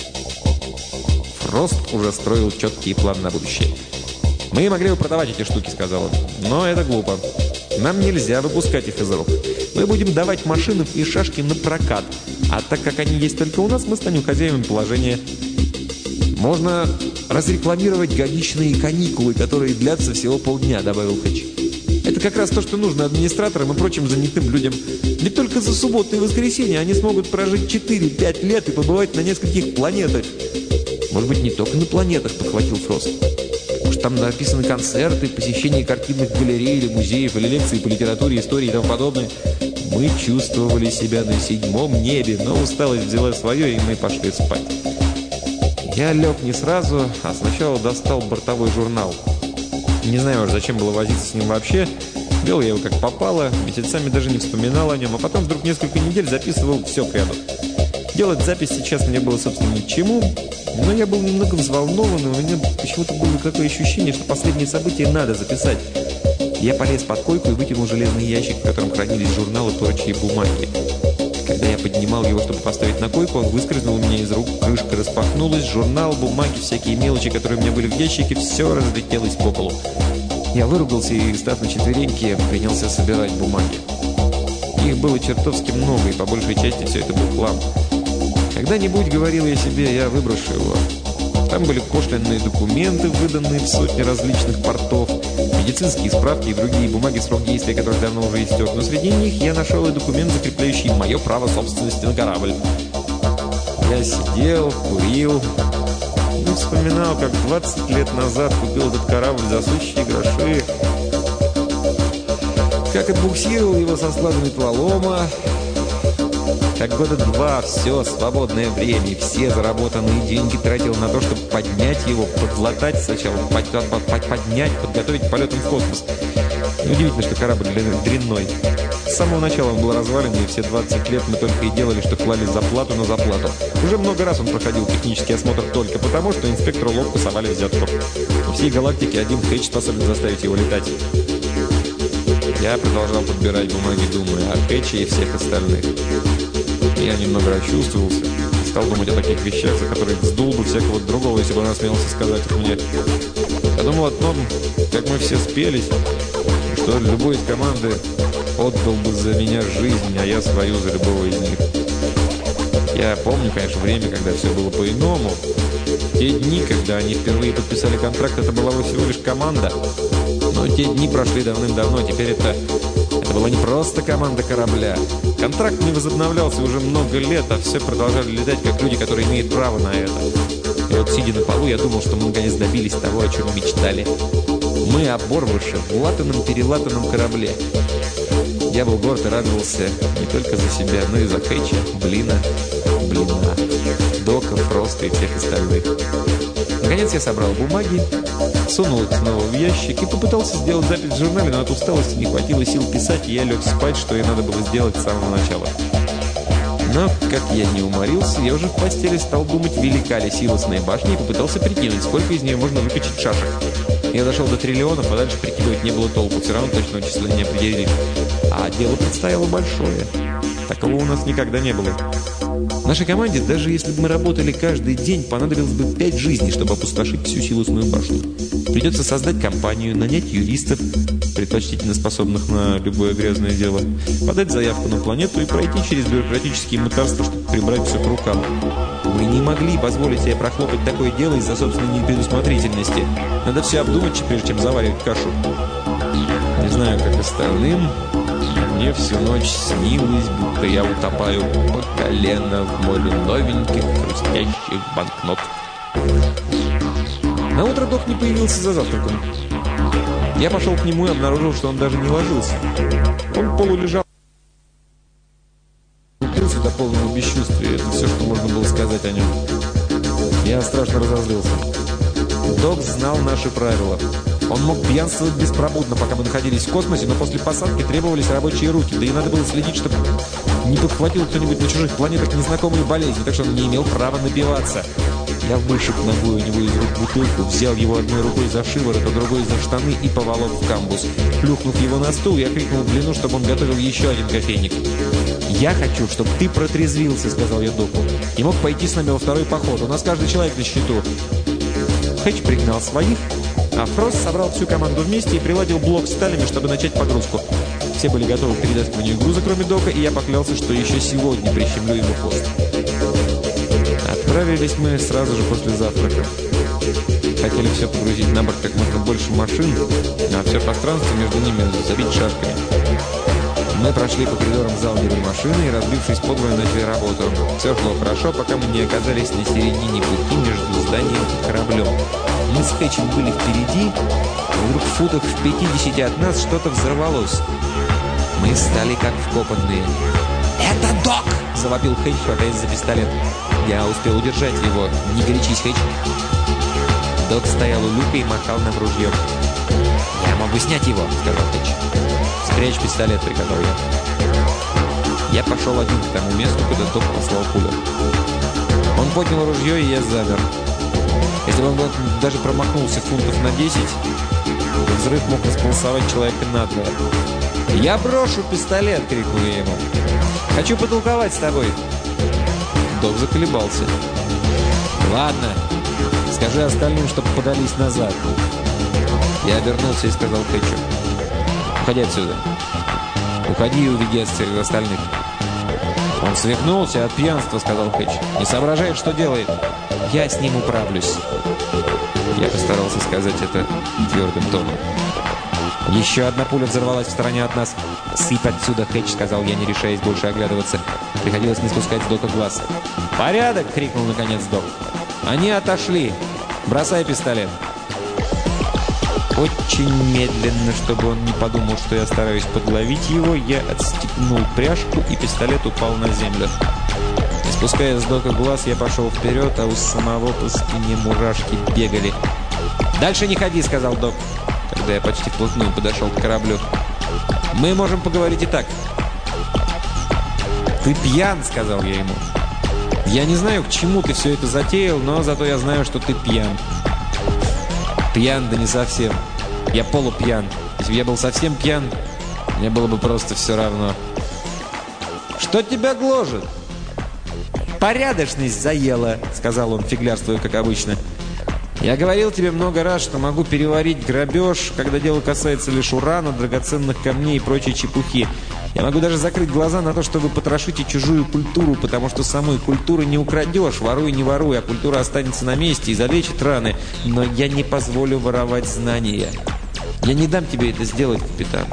Фрост уже строил четкий план на будущее. «Мы могли бы продавать эти штуки», — сказал он, — «но это глупо. Нам нельзя выпускать их из рук. Мы будем давать машины и шашки на прокат, а так как они есть только у нас, мы станем хозяевами положения. Можно разрекламировать годичные каникулы, которые длятся всего полдня», — добавил Хэтч. «Это как раз то, что нужно администраторам и прочим занятым людям. Ведь только за субботу и воскресенье они смогут прожить четыре-пять лет и побывать на нескольких планетах». «Может быть, не только на планетах», — подхватил Фрост. «Может, там написаны концерты, посещение картинных галерей или музеев, или лекции по литературе, истории и тому подобное». Мы чувствовали себя на седьмом небе, но усталость взяла свое, и мы пошли спать. Я лег не сразу, а сначала достал бортовой журнал. Не знаю уж, зачем было возиться с ним вообще. Вел я его как попало, месяцами даже не вспоминал о нем, а потом вдруг несколько недель записывал все к ряду. Делать запись сейчас мне было, собственно, ни к чему, но я был немного взволнован, и у меня почему-то было такое ощущение, что последние события надо записать. Я полез под койку и вытянул железный ящик, в котором хранились журналы, прочие бумаги. Когда я поднимал его, чтобы поставить на койку, он выскользнул у меня из рук, крышка распахнулась, журнал, бумаги, всякие мелочи, которые у меня были в ящике, все разлетелось по полу. Я выругался и, став на четвереньки, принялся собирать бумаги. Их было чертовски много, и по большей части все это был хлам. Когда-нибудь, говорил я себе, я выброшу его. Там были пошлинные документы, выданные в сотни различных портов, медицинские справки и другие бумаги, срок действия которых давно уже истек. Но среди них я нашел и документ, закрепляющий мое право собственности на корабль. Я сидел, курил и вспоминал, как двадцать лет назад купил этот корабль за сущие гроши, как отбуксировал его со склада металлолома, как года два все свободное время и все заработанные деньги тратил на то, чтобы поднять его, подлатать сначала, под, под, под, поднять, подготовить к полетам в космос. Неудивительно, что корабль дрянной. С самого начала он был развален, и все двадцать лет мы только и делали, что клали заплату на заплату. Уже много раз он проходил технический осмотр только потому, что инспектору ловко совали взятку. Во всей галактике один Хэтч способен заставить его летать. Я продолжал подбирать бумаги, думая о Хэтче и всех остальных. Я немного расчувствовался, стал думать о таких вещах, за которые вздул бы всякого другого, если бы он осмелился сказать их мне. Я думал о том, как мы все спелись, и что любой из команды отдал бы за меня жизнь, а я свою за любого из них. Я помню, конечно, время, когда все было по-иному. Те дни, когда они впервые подписали контракт, это была всего лишь команда. Но те дни прошли давным-давно, теперь это... Это была не просто команда корабля. Контракт не возобновлялся уже много лет, а все продолжали летать, как люди, которые имеют право на это. И вот, сидя на полу, я думал, что мы наконец добились того, о чем мечтали. Мы оборвыши в латаном-перелатанном корабле. Я был горд и радовался не только за себя, но и за Хэтча, Блина, Блина, Дока, Фроста и всех остальных. Наконец я собрал бумаги, сунул их снова в ящик и попытался сделать запись в журнале, но от усталости не хватило сил писать, и я лег спать, что и надо было сделать с самого начала. Но, как я не уморился, я уже в постели стал думать, велика ли силосная башня, и попытался прикинуть, сколько из нее можно выкачать шашек. Я дошел до триллионов, а дальше прикидывать не было толку, все равно точного числа не определили. А дело предстояло большое. Такого у нас никогда не было. В нашей команде, даже если бы мы работали каждый день, понадобилось бы пять жизней, чтобы опустошить всю силосную башню. Придется создать компанию, нанять юристов, предпочтительно способных на любое грязное дело, подать заявку на планету и пройти через бюрократические мытарства, чтобы прибрать все к рукам. Мы не могли позволить себе прохлопать такое дело из-за собственной непредусмотрительности. Надо все обдумать, прежде чем заваривать кашу. Не знаю, как остальным, мне всю ночь снилось, будто я утопаю по колено в море новеньких хрустящих банкнот. На утро Док не появился за завтраком. Я пошел к нему и обнаружил, что он даже не ложился. Он полулежал, упился до полного бесчувствия. Это все, что можно было сказать о нем. Я страшно разозлился. Док знал наши правила. Он мог пьянствовать беспробудно, пока мы находились в космосе, но после посадки требовались рабочие руки. Да и надо было следить, чтобы не подхватил кто-нибудь на чужих планетах незнакомые болезни, так что он не имел права напиваться. Я вышиб ногой у него из рук бутылку, взял его одной рукой за шиворот, а другой за штаны и поволок в камбуз. Плюхнув его на стул, я крикнул в длину, чтобы он готовил еще один кофейник. «Я хочу, чтобы ты протрезвился», — сказал я Доку. «И мог пойти с нами во второй поход. У нас каждый человек на счету». Хэтч пригнал своих, а Фрост собрал всю команду вместе и приладил блок с талями, чтобы начать погрузку. Все были готовы к перетаскиванию груза, кроме Дока, и я поклялся, что еще сегодня прищемлю ему хвост. Отправились мы сразу же после завтрака. Хотели все погрузить на борт как можно больше машин, а все пространство между ними забить шашками. Мы прошли по коридорам в зал белой машины и, разбившись подвое, начали работу. Все шло хорошо, пока мы не оказались на середине пути между зданием и кораблем. Мы с Хэтчем были впереди, и вдруг в футах в пятидесяти от нас что-то взорвалось. Мы стали как вкопанные. «Это Док!» – завопил Хэтч, хватаясь за пистолет. Я успел удержать его. «Не горячись, Хэтч!» Док стоял у люка и махал нам ружьем. «Я могу снять его!» – сказал Хэтч. «Спрячь пистолет!» – приказал я. Я пошел один к тому месту, куда Док послал пулю. Он поднял ружье, и я замер. Если бы он даже промахнулся фунтов на десять, взрыв мог располосовать человека надвое. «Я брошу пистолет!» – крикнул я ему. «Хочу потолковать с тобой!» Док заколебался. «Ладно, скажи остальным, чтобы подались назад». Я обернулся и сказал Хэтчу: «Уходи отсюда. Уходи и уведи от остальных». «Он свихнулся от пьянства», — сказал Хэтч. «Не соображает, что делает». «Я с ним управлюсь». Я постарался сказать это твердым тоном. Еще одна пуля взорвалась в стороне от нас. «Сыпь отсюда, Хэтч», — сказал я, не решаясь больше оглядываться. Приходилось не спускать с Дока глаз. «Порядок!» — крикнул наконец Док. «Они отошли. Бросай пистолет». Очень медленно, чтобы он не подумал, что я стараюсь подловить его, я отстегнул пряжку, и пистолет упал на землю. Не спуская с Дока глаз, я пошел вперед, а у самого по спине мурашки бегали. «Дальше не ходи», — сказал Док, когда я почти вплотную подошел к кораблю. «Мы можем поговорить и так». «Ты пьян», — сказал я ему. «Я не знаю, к чему ты все это затеял, но зато я знаю, что ты пьян». «Пьян, да не совсем. Я полупьян. Если бы я был совсем пьян, мне было бы просто все равно». «Что тебя гложет?» «Порядочность заела», — сказал он, фиглярствуя, как обычно. «Я говорил тебе много раз, что могу переварить грабеж, когда дело касается лишь урана, драгоценных камней и прочей чепухи. Я могу даже закрыть глаза на то, что вы потрошите чужую культуру, потому что самой культуры не украдешь, воруй, не воруй, а культура останется на месте и залечит раны. Но я не позволю воровать знания. Я не дам тебе это сделать, капитан.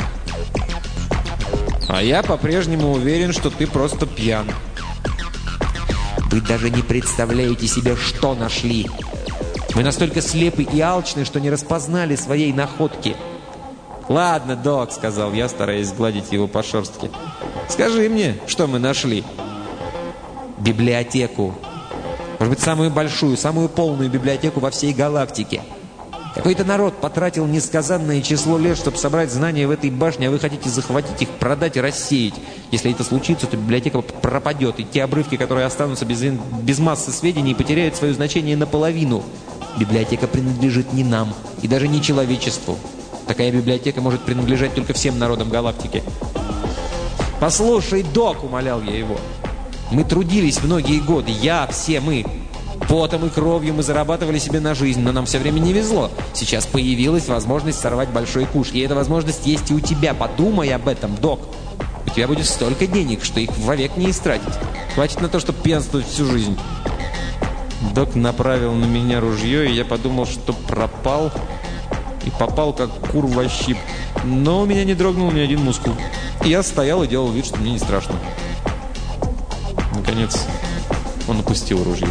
А я по-прежнему уверен, что ты просто пьян». «Вы даже не представляете себе, что нашли. Вы настолько слепы и алчны, что не распознали своей находки». «Ладно, Док», — сказал я, стараясь сгладить его по шерстке. «Скажи мне, что мы нашли?» «Библиотеку. Может быть, самую большую, самую полную библиотеку во всей галактике. Какой-то народ потратил несказанное число лет, чтобы собрать знания в этой башне, а вы хотите захватить их, продать и рассеять. Если это случится, то библиотека пропадет, и те обрывки, которые останутся без, без массы сведений, потеряют свое значение наполовину. Библиотека принадлежит не нам, и даже не человечеству. Такая библиотека может принадлежать только всем народам галактики». «Послушай, Док», — умолял я его, — «мы трудились многие годы, я, все мы. Потом и кровью мы зарабатывали себе на жизнь, но нам все время не везло. Сейчас появилась возможность сорвать большой куш, и эта возможность есть и у тебя. Подумай об этом, Док. У тебя будет столько денег, что их вовек не истратить. Хватит на то, чтобы пьянствовать всю жизнь». Док направил на меня ружье, и я подумал, что пропал, и попал как кур во щип. Но у меня не дрогнул ни один мускул. И я стоял и делал вид, что мне не страшно. Наконец, он опустил ружье.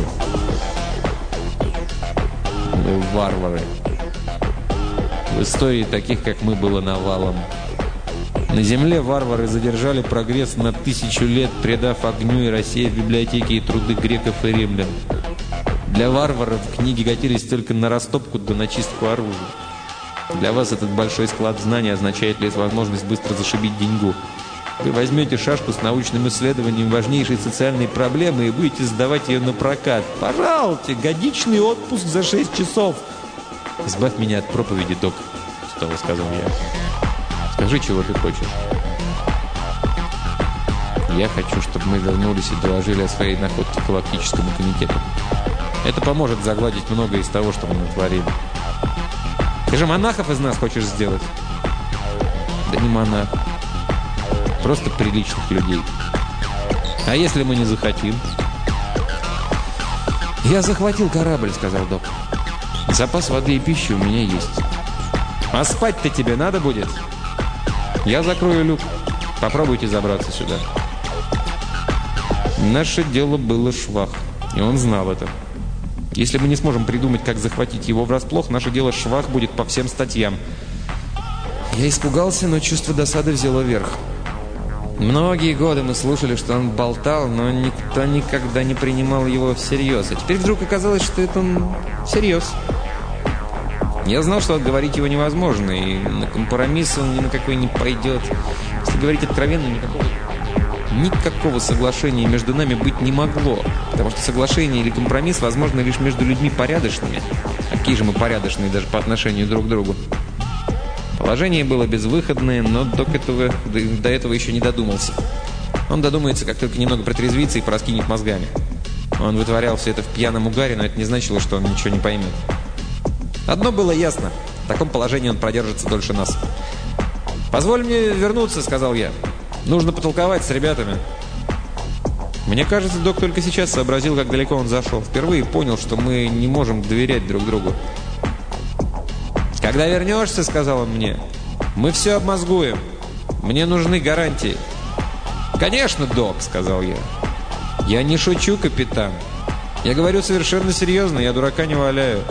Мы варвары. В истории таких, как мы, было навалом. На Земле варвары задержали прогресс на тысячу лет, предав огню и рассеяв библиотеки и труды греков и римлян. Для варваров книги годились только на растопку да на чистку оружия. Для вас этот большой склад знаний означает лишь возможность быстро зашибить деньгу. Вы возьмете шашку с научным исследованием важнейшей социальной проблемы и будете сдавать ее на прокат. Пожалуйте, годичный отпуск за шесть часов. «Избавь меня от проповеди, Док», — устало сказал я. «Скажи, чего ты хочешь». «Я хочу, чтобы мы вернулись и доложили о своей находке галактическому комитету. Это поможет загладить многое из того, что мы натворили». «Ты же монахов из нас хочешь сделать?» «Да не монах. Просто приличных людей. А если мы не захотим?» «Я захватил корабль», — сказал Док. «Запас воды и пищи у меня есть». «А спать-то тебе надо будет?» «Я закрою люк. Попробуйте забраться сюда». Наше дело было швах, и он знал это. Если мы не сможем придумать, как захватить его врасплох, наше дело швах будет по всем статьям. Я испугался, но чувство досады взяло верх. Многие годы мы слушали, что он болтал, но никто никогда не принимал его всерьез. А теперь вдруг оказалось, что это он всерьез. Я знал, что отговорить его невозможно, и на компромисс он ни на какой не пойдет. Если говорить откровенно, никакого, никакого соглашения между нами быть не могло, потому что соглашение или компромисс возможно лишь между людьми порядочными. Какие же мы порядочные даже по отношению друг к другу. Положение было безвыходное, но Док этого, до, до этого еще не додумался. Он додумается, как только немного протрезвится и пораскинет мозгами. Он вытворял все это в пьяном угаре, но это не значило, что он ничего не поймет. Одно было ясно. В таком положении он продержится дольше нас. «Позволь мне вернуться», — сказал я. «Нужно потолковать с ребятами». Мне кажется, док только сейчас сообразил, как далеко он зашел. Впервые понял, что мы не можем доверять друг другу. «Когда вернешься, — сказал он мне, — мы все обмозгуем. Мне нужны гарантии». «Конечно, док, — сказал я. Я не шучу, капитан. Я говорю совершенно серьезно, я дурака не валяю».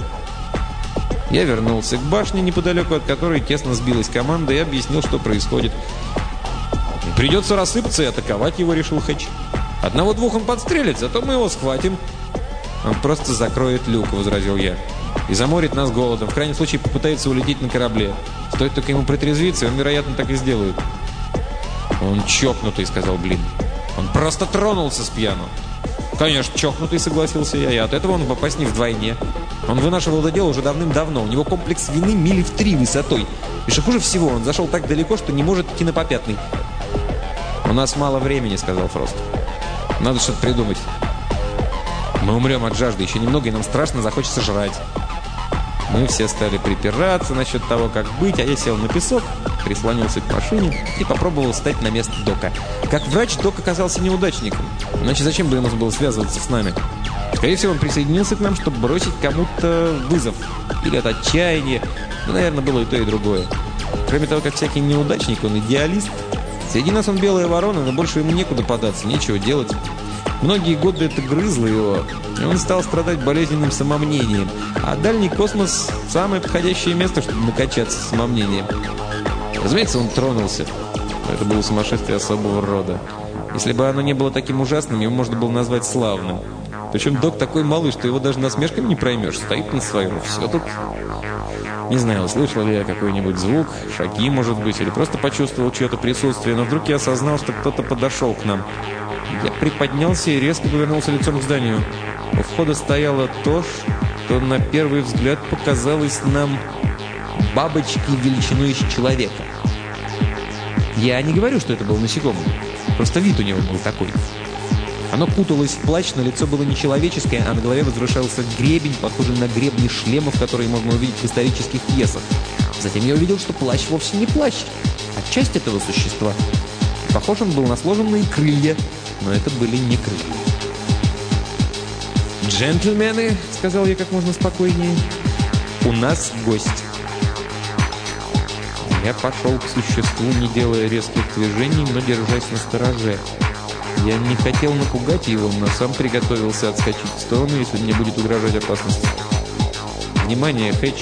Я вернулся к башне, неподалеку от которой тесно сбилась команда, и объяснил, что происходит. «Придется рассыпаться и атаковать его», — решил Хэтч. «Одного-двух он подстрелит, зато мы его схватим». «Он просто закроет люк», — возразил я, — «и заморит нас голодом. В крайнем случае попытается улететь на корабле. Стоит только ему протрезвиться, и он, вероятно, так и сделает». «Он чокнутый», — сказал Блин. «Он просто тронулся с пьяну». «Конечно, чокнутый», — согласился я, — «и от этого он попасть не вдвойне. Он вынашивал это дело уже давным-давно. У него комплекс вины мили в три высотой. И что хуже всего, он зашел так далеко, что не может идти на попятный». «У нас мало времени», — сказал Фрост. «Надо что-то придумать. Мы умрем от жажды еще немного, и нам страшно захочется жрать». Мы все стали припираться насчет того, как быть, а я сел на песок, прислонился к машине и попробовал встать на место Дока. Как врач, Док оказался неудачником. Иначе зачем бы ему было связываться с нами? Скорее всего, он присоединился к нам, чтобы бросить кому-то вызов. Или от отчаяния. Да, наверное, было и то, и другое. Кроме того, как всякий неудачник, он идеалист. Среди нас он белая ворона, но больше ему некуда податься, нечего делать. Многие годы это грызло его, и он стал страдать болезненным самомнением. А дальний космос – самое подходящее место, чтобы накачаться самомнением. Разумеется, он тронулся. Но это было сумасшествие особого рода. Если бы оно не было таким ужасным, его можно было назвать славным. Причем Док такой малый, что его даже насмешками не проймешь. Стоит на своем. Все тут... Не знаю, слышал ли я какой-нибудь звук, шаги, может быть, или просто почувствовал чье-то присутствие, но вдруг я осознал, что кто-то подошел к нам. Я приподнялся и резко повернулся лицом к зданию. У входа стояло то, что на первый взгляд показалось нам бабочкой величиной с человека. Я не говорю, что это был насекомый. Просто вид у него был такой. Оно куталось в плащ, но лицо было нечеловеческое, а на голове возвышался гребень, похожий на гребни шлемов, которые можно увидеть в исторических пьесах. Затем я увидел, что плащ вовсе не плащ, а часть этого существа. Похож он был на сложенные крылья, но это были не крылья. «Джентльмены», — сказал я как можно спокойнее, — «у нас гость». Я пошел к существу, не делая резких движений, но держась настороже. Я не хотел напугать его, но сам приготовился отскочить в сторону, если мне будет угрожать опасность. «Внимание, Хэтч!»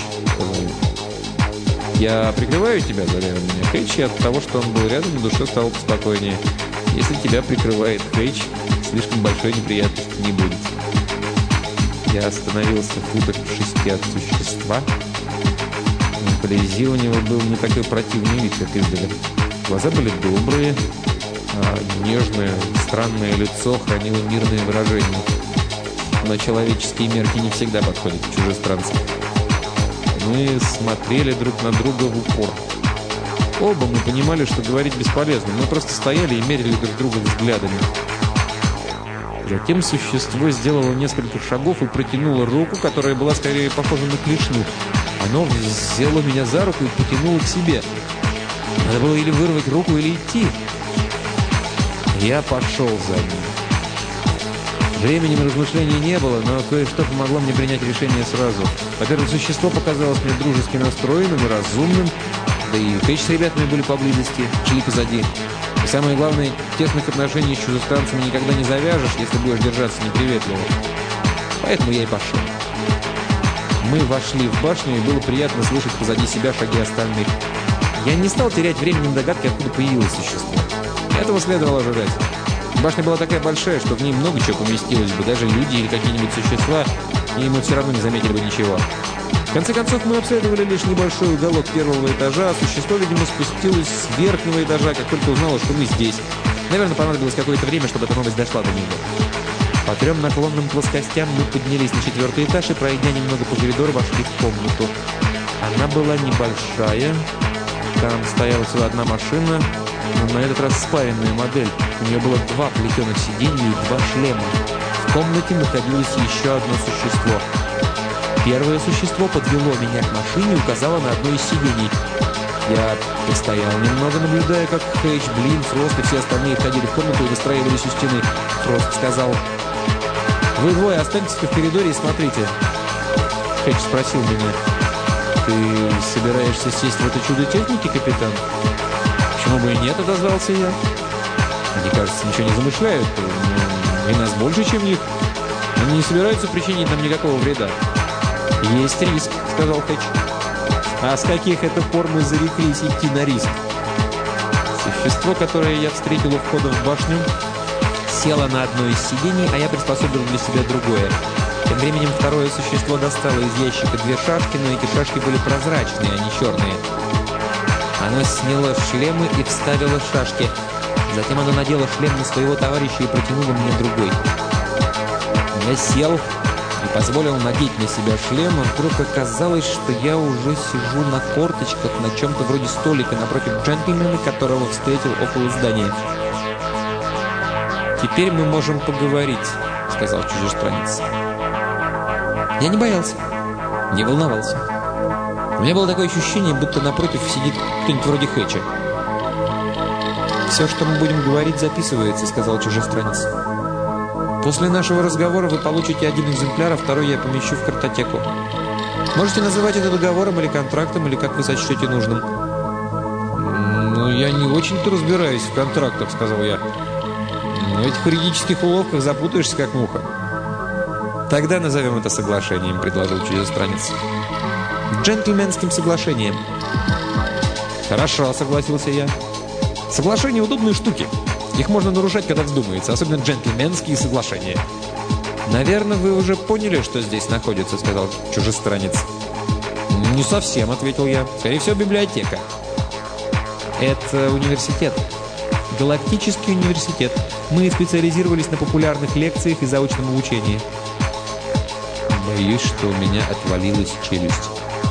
«Я прикрываю тебя», — заверил меня Хэтч, и от того, что он был рядом, на душе стало поспокойнее. «Если тебя прикрывает Хэтч, слишком большой неприятности не будет». Я остановился в футах в шести от существа. Вблизи у него был не такой противный вид, как издали. Глаза были добрые, а нежное, странное лицо хранило мирное выражение. Но человеческие мерки не всегда подходят к чужестранцам. Мы смотрели друг на друга в упор. Оба мы понимали, что говорить бесполезно. Мы просто стояли и мерили друг друга взглядами. Затем существо сделало несколько шагов и протянуло руку, которая была скорее похожа на клешню. Оно взяло меня за руку и потянуло к себе. Надо было или вырвать руку, или идти. Я пошел за ним. Времени на размышления не было, но кое-что помогло мне принять решение сразу. Во-первых, существо показалось мне дружески настроенным и разумным, да и Хэтч с ребятами были поблизости, шли позади. И самое главное, тесных отношений с чужестранцами никогда не завяжешь, если будешь держаться неприветливо. Поэтому я и пошел. Мы вошли в башню, и было приятно слышать позади себя шаги остальных. Я не стал терять времени на догадки, откуда появилось существо. Этого следовало ожидать. Башня была такая большая, что в ней много чего поместилось бы, даже люди или какие-нибудь существа, и мы все равно не заметили бы ничего. В конце концов, мы обследовали лишь небольшой уголок первого этажа, а существо, видимо, спустилось с верхнего этажа, как только узнало, что мы здесь. Наверное, понадобилось какое-то время, чтобы эта новость дошла до него. По трем наклонным плоскостям мы поднялись на четвертый этаж и, пройдя немного по коридору, вошли в комнату. Она была небольшая, там стояла всего одна машина, но на этот раз спаренная модель. У нее было два плетеных сиденья и два шлема. В комнате находилось еще одно существо. Первое существо подвело меня к машине и указало на одно из сидений. Я постоял немного, наблюдая, как Хейч, Блин, Фрост и все остальные входили в комнату и выстраивались у стены. Фрост сказал: «Вы двое останьтесь в коридоре и смотрите». Хейч спросил меня: «Ты собираешься сесть в это чудо техники, капитан?» «Почему бы и нет?» — отозвался я. «Мне кажется, ничего не замышляют. И нас больше, чем их. Они не собираются причинить нам никакого вреда». «Есть риск», — сказал Хэтч. «А с каких это пор мы зареклись идти на риск?» Существо, которое я встретил у входа в башню, село на одно из сидений, а я приспособил для себя другое. Тем временем второе существо достало из ящика две шашки, но эти шашки были прозрачные, а не черные. Оно сняло шлемы и вставило шашки. Затем оно надело шлем на своего товарища и протянуло мне другой. Я сел и позволил надеть на себя шлем, а вдруг оказалось, что я уже сижу на корточках на чем-то вроде столика напротив джентльмена, которого встретил около здания. «Теперь мы можем поговорить», — сказал чужестранец. Я не боялся, не волновался. У меня было такое ощущение, будто напротив сидит кто-нибудь вроде Хэтча. «Все, что мы будем говорить, записывается», — сказал чужестранец. «После нашего разговора вы получите один экземпляр, а второй я помещу в картотеку. Можете называть это договором или контрактом, или как вы сочтете нужным». «Ну, я не очень-то разбираюсь в контрактах», — сказал я. «В этих юридических уловках запутаешься, как муха». «Тогда назовем это соглашением», — предложил чужестранец. «Джентльменским соглашением». «Хорошо», — согласился я. «Соглашения — удобные штуки. Их можно нарушать, когда вздумается, особенно джентльменские соглашения». «Наверное, вы уже поняли, что здесь находится», — сказал чужестранец. «Не совсем», — ответил я. «Скорее всего, библиотека». «Это университет. Галактический университет. Мы специализировались на популярных лекциях и заочном обучении». Боюсь, что у меня отвалилась челюсть.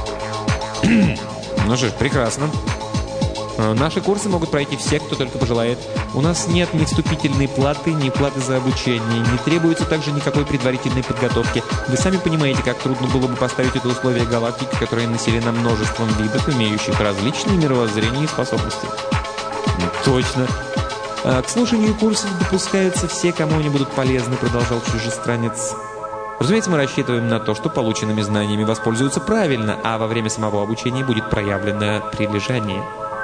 «Ну что ж, прекрасно. Наши курсы могут пройти все, кто только пожелает. У нас нет ни вступительной платы, ни платы за обучение. Не требуется также никакой предварительной подготовки. Вы сами понимаете, как трудно было бы поставить это условие галактики, которая населена множеством видов, имеющих различные мировоззрения и способности». «Точно. А к слушанию курсов допускаются все, кому они будут полезны», — продолжал чужестранец. «Разумеется, мы рассчитываем на то, что полученными знаниями воспользуются правильно, а во время самого обучения будет проявлено прилежание».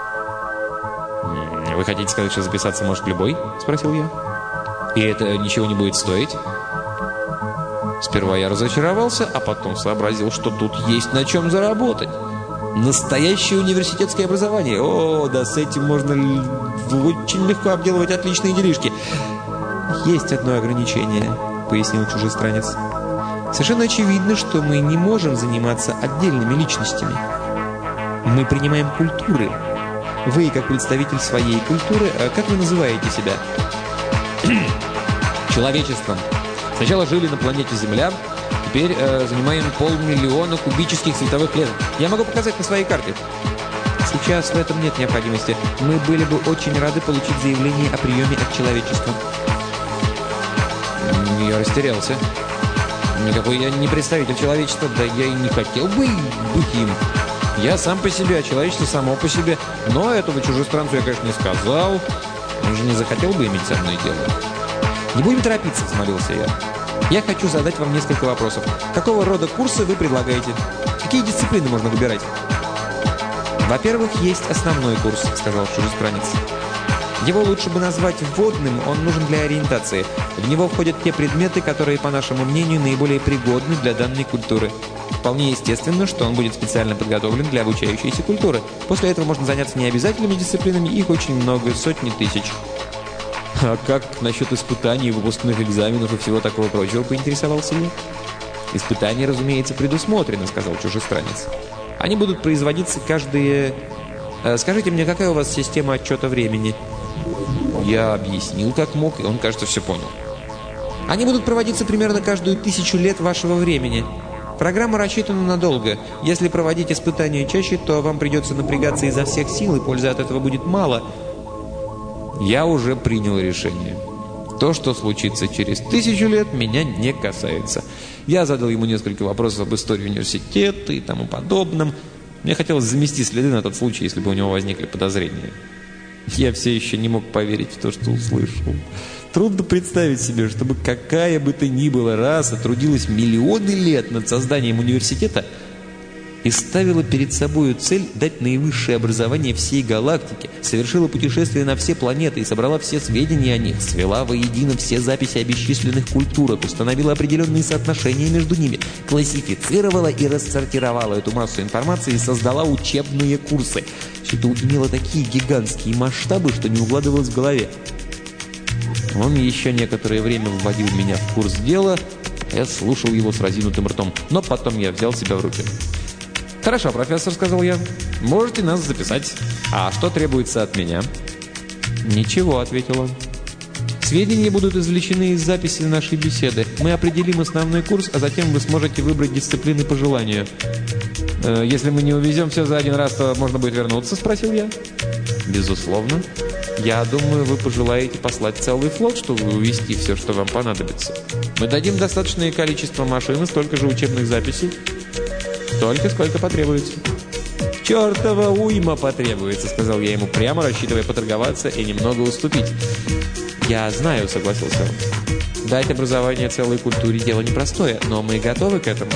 «Вы хотите сказать, что записаться может любой?» — спросил я. «И это ничего не будет стоить?» Сперва я разочаровался, а потом сообразил, что тут есть на чем заработать. Настоящее университетское образование. О, да с этим можно очень легко обделывать отличные делишки. «Есть одно ограничение», — пояснил чужестранец. «Совершенно очевидно, что мы не можем заниматься отдельными личностями. Мы принимаем культуры. Вы, как представитель своей культуры, как вы называете себя?» «Человечеством. Сначала жили на планете Земля, теперь э, занимаем полмиллиона кубических световых лет. Я могу показать на своей карте». «Сейчас в этом нет необходимости. Мы были бы очень рады получить заявление о приеме от человечества». Я растерялся. Никакой я не представитель человечества, да я и не хотел бы быть им. Я сам по себе, а человечество само по себе. Но этого чужестранцу я, конечно, не сказал. Он же не захотел бы иметь со мной дело. «Не будем торопиться», — взмолился я. «Я хочу задать вам несколько вопросов. Какого рода курсы вы предлагаете? Какие дисциплины можно выбирать?» «Во-первых, есть основной курс», — сказал чужестранец. «Его лучше бы назвать вводным, он нужен для ориентации. В него входят те предметы, которые, по нашему мнению, наиболее пригодны для данной культуры. Вполне естественно, что он будет специально подготовлен для обучающейся культуры. После этого можно заняться необязательными дисциплинами, их очень много, сотни тысяч». «А как насчет испытаний, выпускных экзаменов и всего такого прочего?» — поинтересовался я. «Испытания, разумеется, предусмотрены», — сказал чужестранец. «Они будут производиться каждые... Скажите мне, какая у вас система отчета времени?» Я объяснил, как мог, и он, кажется, все понял. «Они будут проводиться примерно каждую тысячу лет вашего времени. Программа рассчитана надолго. Если проводить испытания чаще, то вам придется напрягаться изо всех сил, и пользы от этого будет мало». Я уже принял решение. То, что случится через тысячу лет, меня не касается. Я задал ему несколько вопросов об истории университета и тому подобном. Мне хотелось замести следы на тот случай, если бы у него возникли подозрения. Я все еще не мог поверить в то, что услышал. Трудно представить себе, чтобы какая бы то ни была раса трудилась миллионы лет над созданием университета и ставила перед собой цель дать наивысшее образование всей галактике, совершила путешествие на все планеты и собрала все сведения о них, свела воедино все записи о бесчисленных культурах, установила определенные соотношения между ними, классифицировала и рассортировала эту массу информации и создала учебные курсы. Все это имело такие гигантские масштабы, что не укладывалось в голове. Он еще некоторое время вводил меня в курс дела, а я слушал его с разинутым ртом, но потом я взял себя в руки. «Хорошо, профессор», — сказал я. «Можете нас записать. А что требуется от меня?» «Ничего», — ответил он. «Сведения будут извлечены из записи нашей беседы. Мы определим основной курс, а затем вы сможете выбрать дисциплины по желанию». «Э, «Если мы не увезем все за один раз, то можно будет вернуться?» — спросил я. «Безусловно. Я думаю, вы пожелаете послать целый флот, чтобы увезти все, что вам понадобится. Мы дадим достаточное количество машин и столько же учебных записей. Столько, сколько потребуется». «Чертова уйма потребуется», — сказал я ему прямо, рассчитывая поторговаться и немного уступить. «Я знаю», — согласился он. «Дать образование целой культуре — дело непростое, но мы готовы к этому».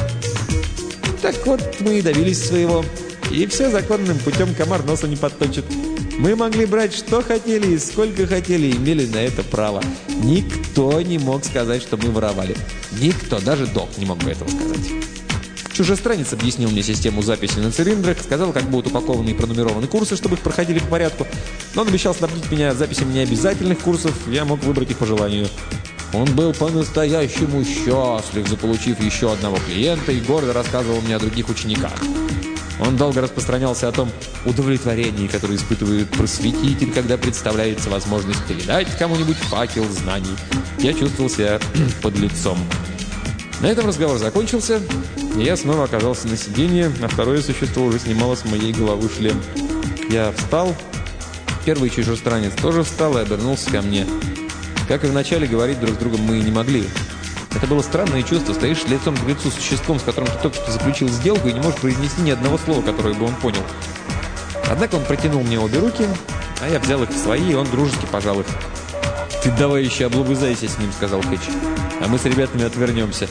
«Так вот, мы и добились своего. И все законным путем, комар носа не подточит. Мы могли брать, что хотели и сколько хотели, и имели на это право. Никто не мог сказать, что мы воровали. Никто, даже док не мог бы этого сказать». Чужестранец объяснил мне систему записи на цилиндрах, сказал, как будут упакованы и пронумерованы курсы, чтобы их проходили по порядку. Но он обещал снабдить меня записями необязательных курсов, я мог выбрать их по желанию. Он был по-настоящему счастлив, заполучив еще одного клиента, и гордо рассказывал мне о других учениках. Он долго распространялся о том удовлетворении, которое испытывает просветитель, когда представляется возможность передать кому-нибудь факел знаний. Я чувствовал себя подлецом. На этом разговор закончился, и я снова оказался на сиденье, а второе существо уже снимало с моей головы шлем. Я встал, первый чужестранец тоже встал и обернулся ко мне. Как и вначале, говорить друг с другом мы не могли. Это было странное чувство, стоишь лицом к лицу с существом, с которым ты только что заключил сделку, и не можешь произнести ни одного слова, которое бы он понял. Однако он протянул мне обе руки, а я взял их в свои, и он дружески пожал их. «Ты давай еще облобызайся с ним», — сказал Хэтч, — «а мы с ребятами отвернемся».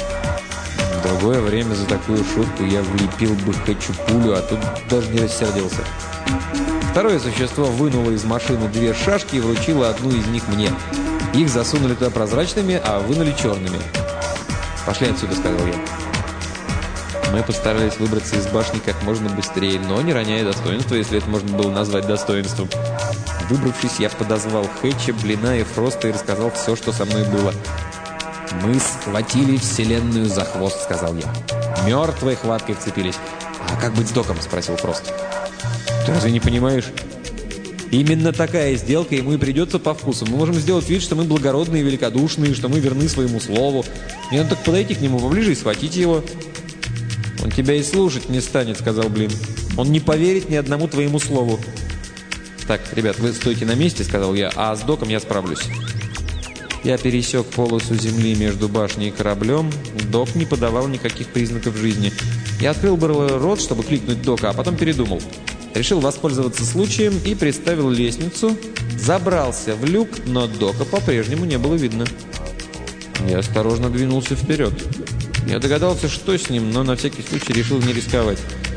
В другое время за такую шутку я влепил бы Хэтчу пулю, а тут даже не рассердился. Второе существо вынуло из машины две шашки и вручило одну из них мне. Их засунули туда прозрачными, а вынули черными. «Пошли отсюда», — сказал я. Мы постарались выбраться из башни как можно быстрее, но не роняя достоинства, если это можно было назвать достоинством. Выбравшись, я подозвал Хэтча, Блина и Фроста и рассказал все, что со мной было. «Мы схватили вселенную за хвост», — сказал я. «Мертвой хваткой вцепились». «А как быть с доком?» — спросил Фрост. «Ты разве не понимаешь? Именно такая сделка ему и придется по вкусу. Мы можем сделать вид, что мы благородные и великодушные, что мы верны своему слову. И надо только подойти к нему поближе и схватить его». «Он тебя и слушать не станет», — сказал Блин. «Он не поверит ни одному твоему слову». «Так, ребят, вы стойте на месте», — сказал я, — «а с доком я справлюсь». Я пересек полосу земли между башней и кораблем. Док не подавал никаких признаков жизни. Я открыл было рот, чтобы кликнуть дока, а потом передумал. Решил воспользоваться случаем и приставил лестницу. Забрался в люк, но дока по-прежнему не было видно. Я осторожно двинулся вперед. Я догадался, что с ним, но на всякий случай решил не рисковать.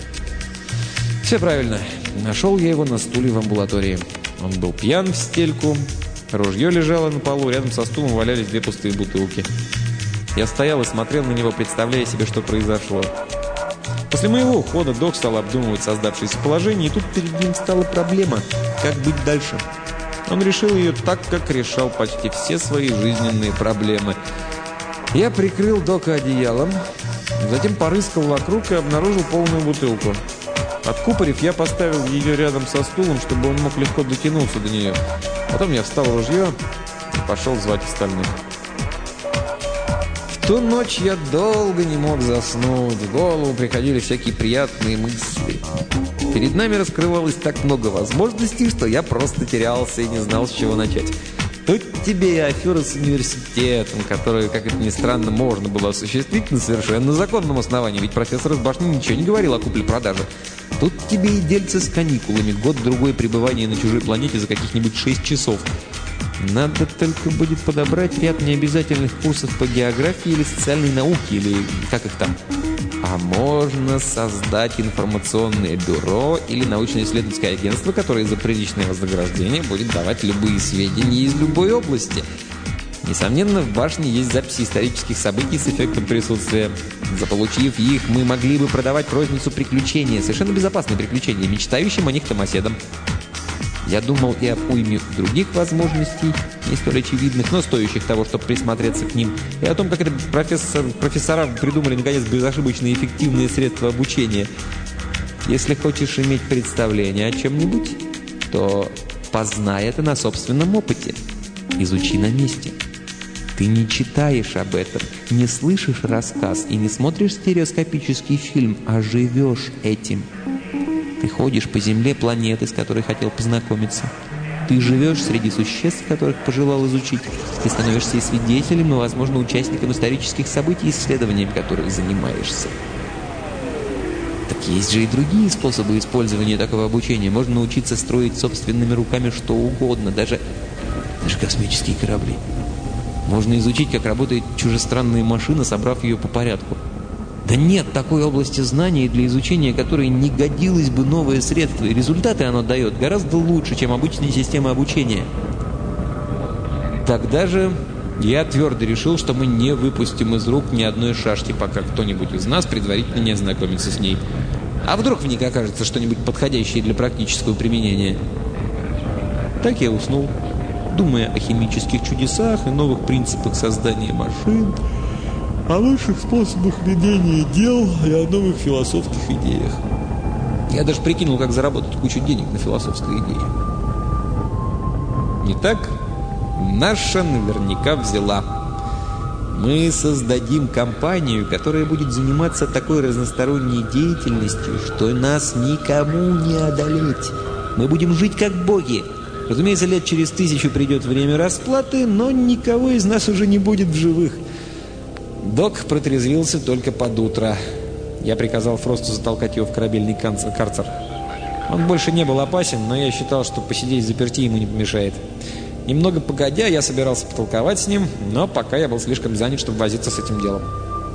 Все правильно. Нашел я его на стуле в амбулатории. Он был пьян в стельку. Ружье лежало на полу, рядом со стулом валялись две пустые бутылки. Я стоял и смотрел на него, представляя себе, что произошло. После моего ухода док стал обдумывать создавшееся положение, и тут перед ним стала проблема, как быть дальше. Он решил ее так, как решал почти все свои жизненные проблемы. Я прикрыл дока одеялом, затем порыскал вокруг и обнаружил полную бутылку. Откупорив, я поставил ее рядом со стулом, чтобы он мог легко дотянуться до нее. Потом я встал в ружье и пошел звать остальных. В ту ночь я долго не мог заснуть. В голову приходили всякие приятные мысли. Перед нами раскрывалось так много возможностей, что я просто терялся и не знал, с чего начать. Тут тебе и афера с университетом, которую, как это ни странно, можно было осуществить на совершенно законном основании, ведь профессор из башни ничего не говорил о купле-продаже. Тут тебе и дельце с каникулами, год-другой пребывания на чужой планете за каких-нибудь шесть часов. Надо только будет подобрать ряд необязательных курсов по географии или социальной науке, или как их там. А можно создать информационное бюро или научно-исследовательское агентство, которое за приличное вознаграждение будет давать любые сведения из любой области. Несомненно, в башне есть записи исторических событий с эффектом присутствия. Заполучив их, мы могли бы продавать розницу приключения, совершенно безопасные приключения, мечтающим о них домоседам. Я думал и об уйме других возможностей, не столь очевидных, но стоящих того, чтобы присмотреться к ним, и о том, как это профессор, профессора придумали, наконец, безошибочные и эффективные средства обучения. Если хочешь иметь представление о чем-нибудь, то познай это на собственном опыте. Изучи на месте. Ты не читаешь об этом, не слышишь рассказ и не смотришь стереоскопический фильм, а живешь этим. Ты ходишь по земле планеты, с которой хотел познакомиться. Ты живешь среди существ, которых пожелал изучить. Ты становишься и свидетелем, и, возможно, участником исторических событий, исследованием которых занимаешься. Так есть же и другие способы использования такого обучения. Можно научиться строить собственными руками что угодно, даже, даже космические корабли. Можно изучить, как работает чужестранная машина, собрав ее по порядку. Да нет такой области знаний, для изучения которой не годилось бы новое средство, и результаты оно дает гораздо лучше, чем обычные системы обучения. Тогда же я твердо решил, что мы не выпустим из рук ни одной шашки, пока кто-нибудь из нас предварительно не ознакомится с ней. А вдруг в ней окажется что-нибудь подходящее для практического применения? Так я уснул, думая о химических чудесах и новых принципах создания машин, о лучших способах ведения дел и о новых философских идеях. Я даже прикинул, как заработать кучу денег на философской идее. Итак, наша наверняка взяла. Мы создадим компанию, которая будет заниматься такой разносторонней деятельностью, что нас никому не одолеть. Мы будем жить как боги. Разумеется, лет через тысячу придет время расплаты, но никого из нас уже не будет в живых. Док протрезвился только под утро. Я приказал Фросту затолкать его в корабельный карцер. Он больше не был опасен, но я считал, что посидеть взаперти ему не помешает. Немного погодя, я собирался потолковать с ним, но пока я был слишком занят, чтобы возиться с этим делом.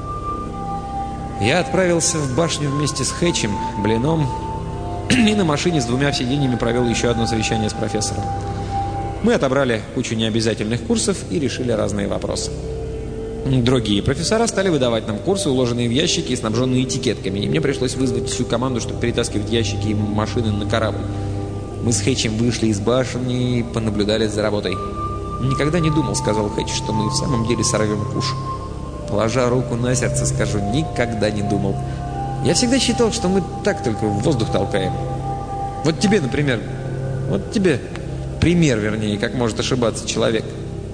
Я отправился в башню вместе с Хэтчем, Блином, и на машине с двумя сиденьями провел еще одно совещание с профессором. Мы отобрали кучу необязательных курсов и решили разные вопросы. Другие профессора стали выдавать нам курсы, уложенные в ящики и снабженные этикетками, и мне пришлось вызвать всю команду, чтобы перетаскивать ящики и машины на корабль. Мы с Хэтчем вышли из башни и понаблюдали за работой. «Никогда не думал, — сказал Хэтч, — что мы в самом деле сорвем куш. Положа руку на сердце, скажу, никогда не думал. Я всегда считал, что мы так только в воздух толкаем. Вот тебе, например, вот тебе пример, вернее, как может ошибаться человек».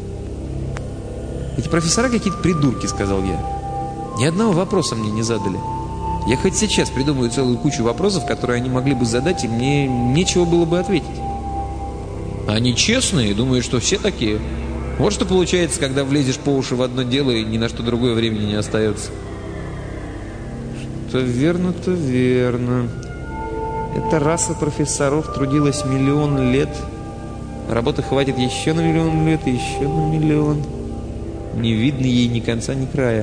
«Эти профессора какие-то придурки, — сказал я. Ни одного вопроса мне не задали. Я хоть сейчас придумаю целую кучу вопросов, которые они могли бы задать, и мне нечего было бы ответить. Они честные, думают, что все такие. Вот что получается, когда влезешь по уши в одно дело, и ни на что другое времени не остается». «Что верно, то верно. Эта раса профессоров трудилась миллион лет. Работы хватит еще на миллион лет и еще на миллион. Не видно ей ни конца, ни края.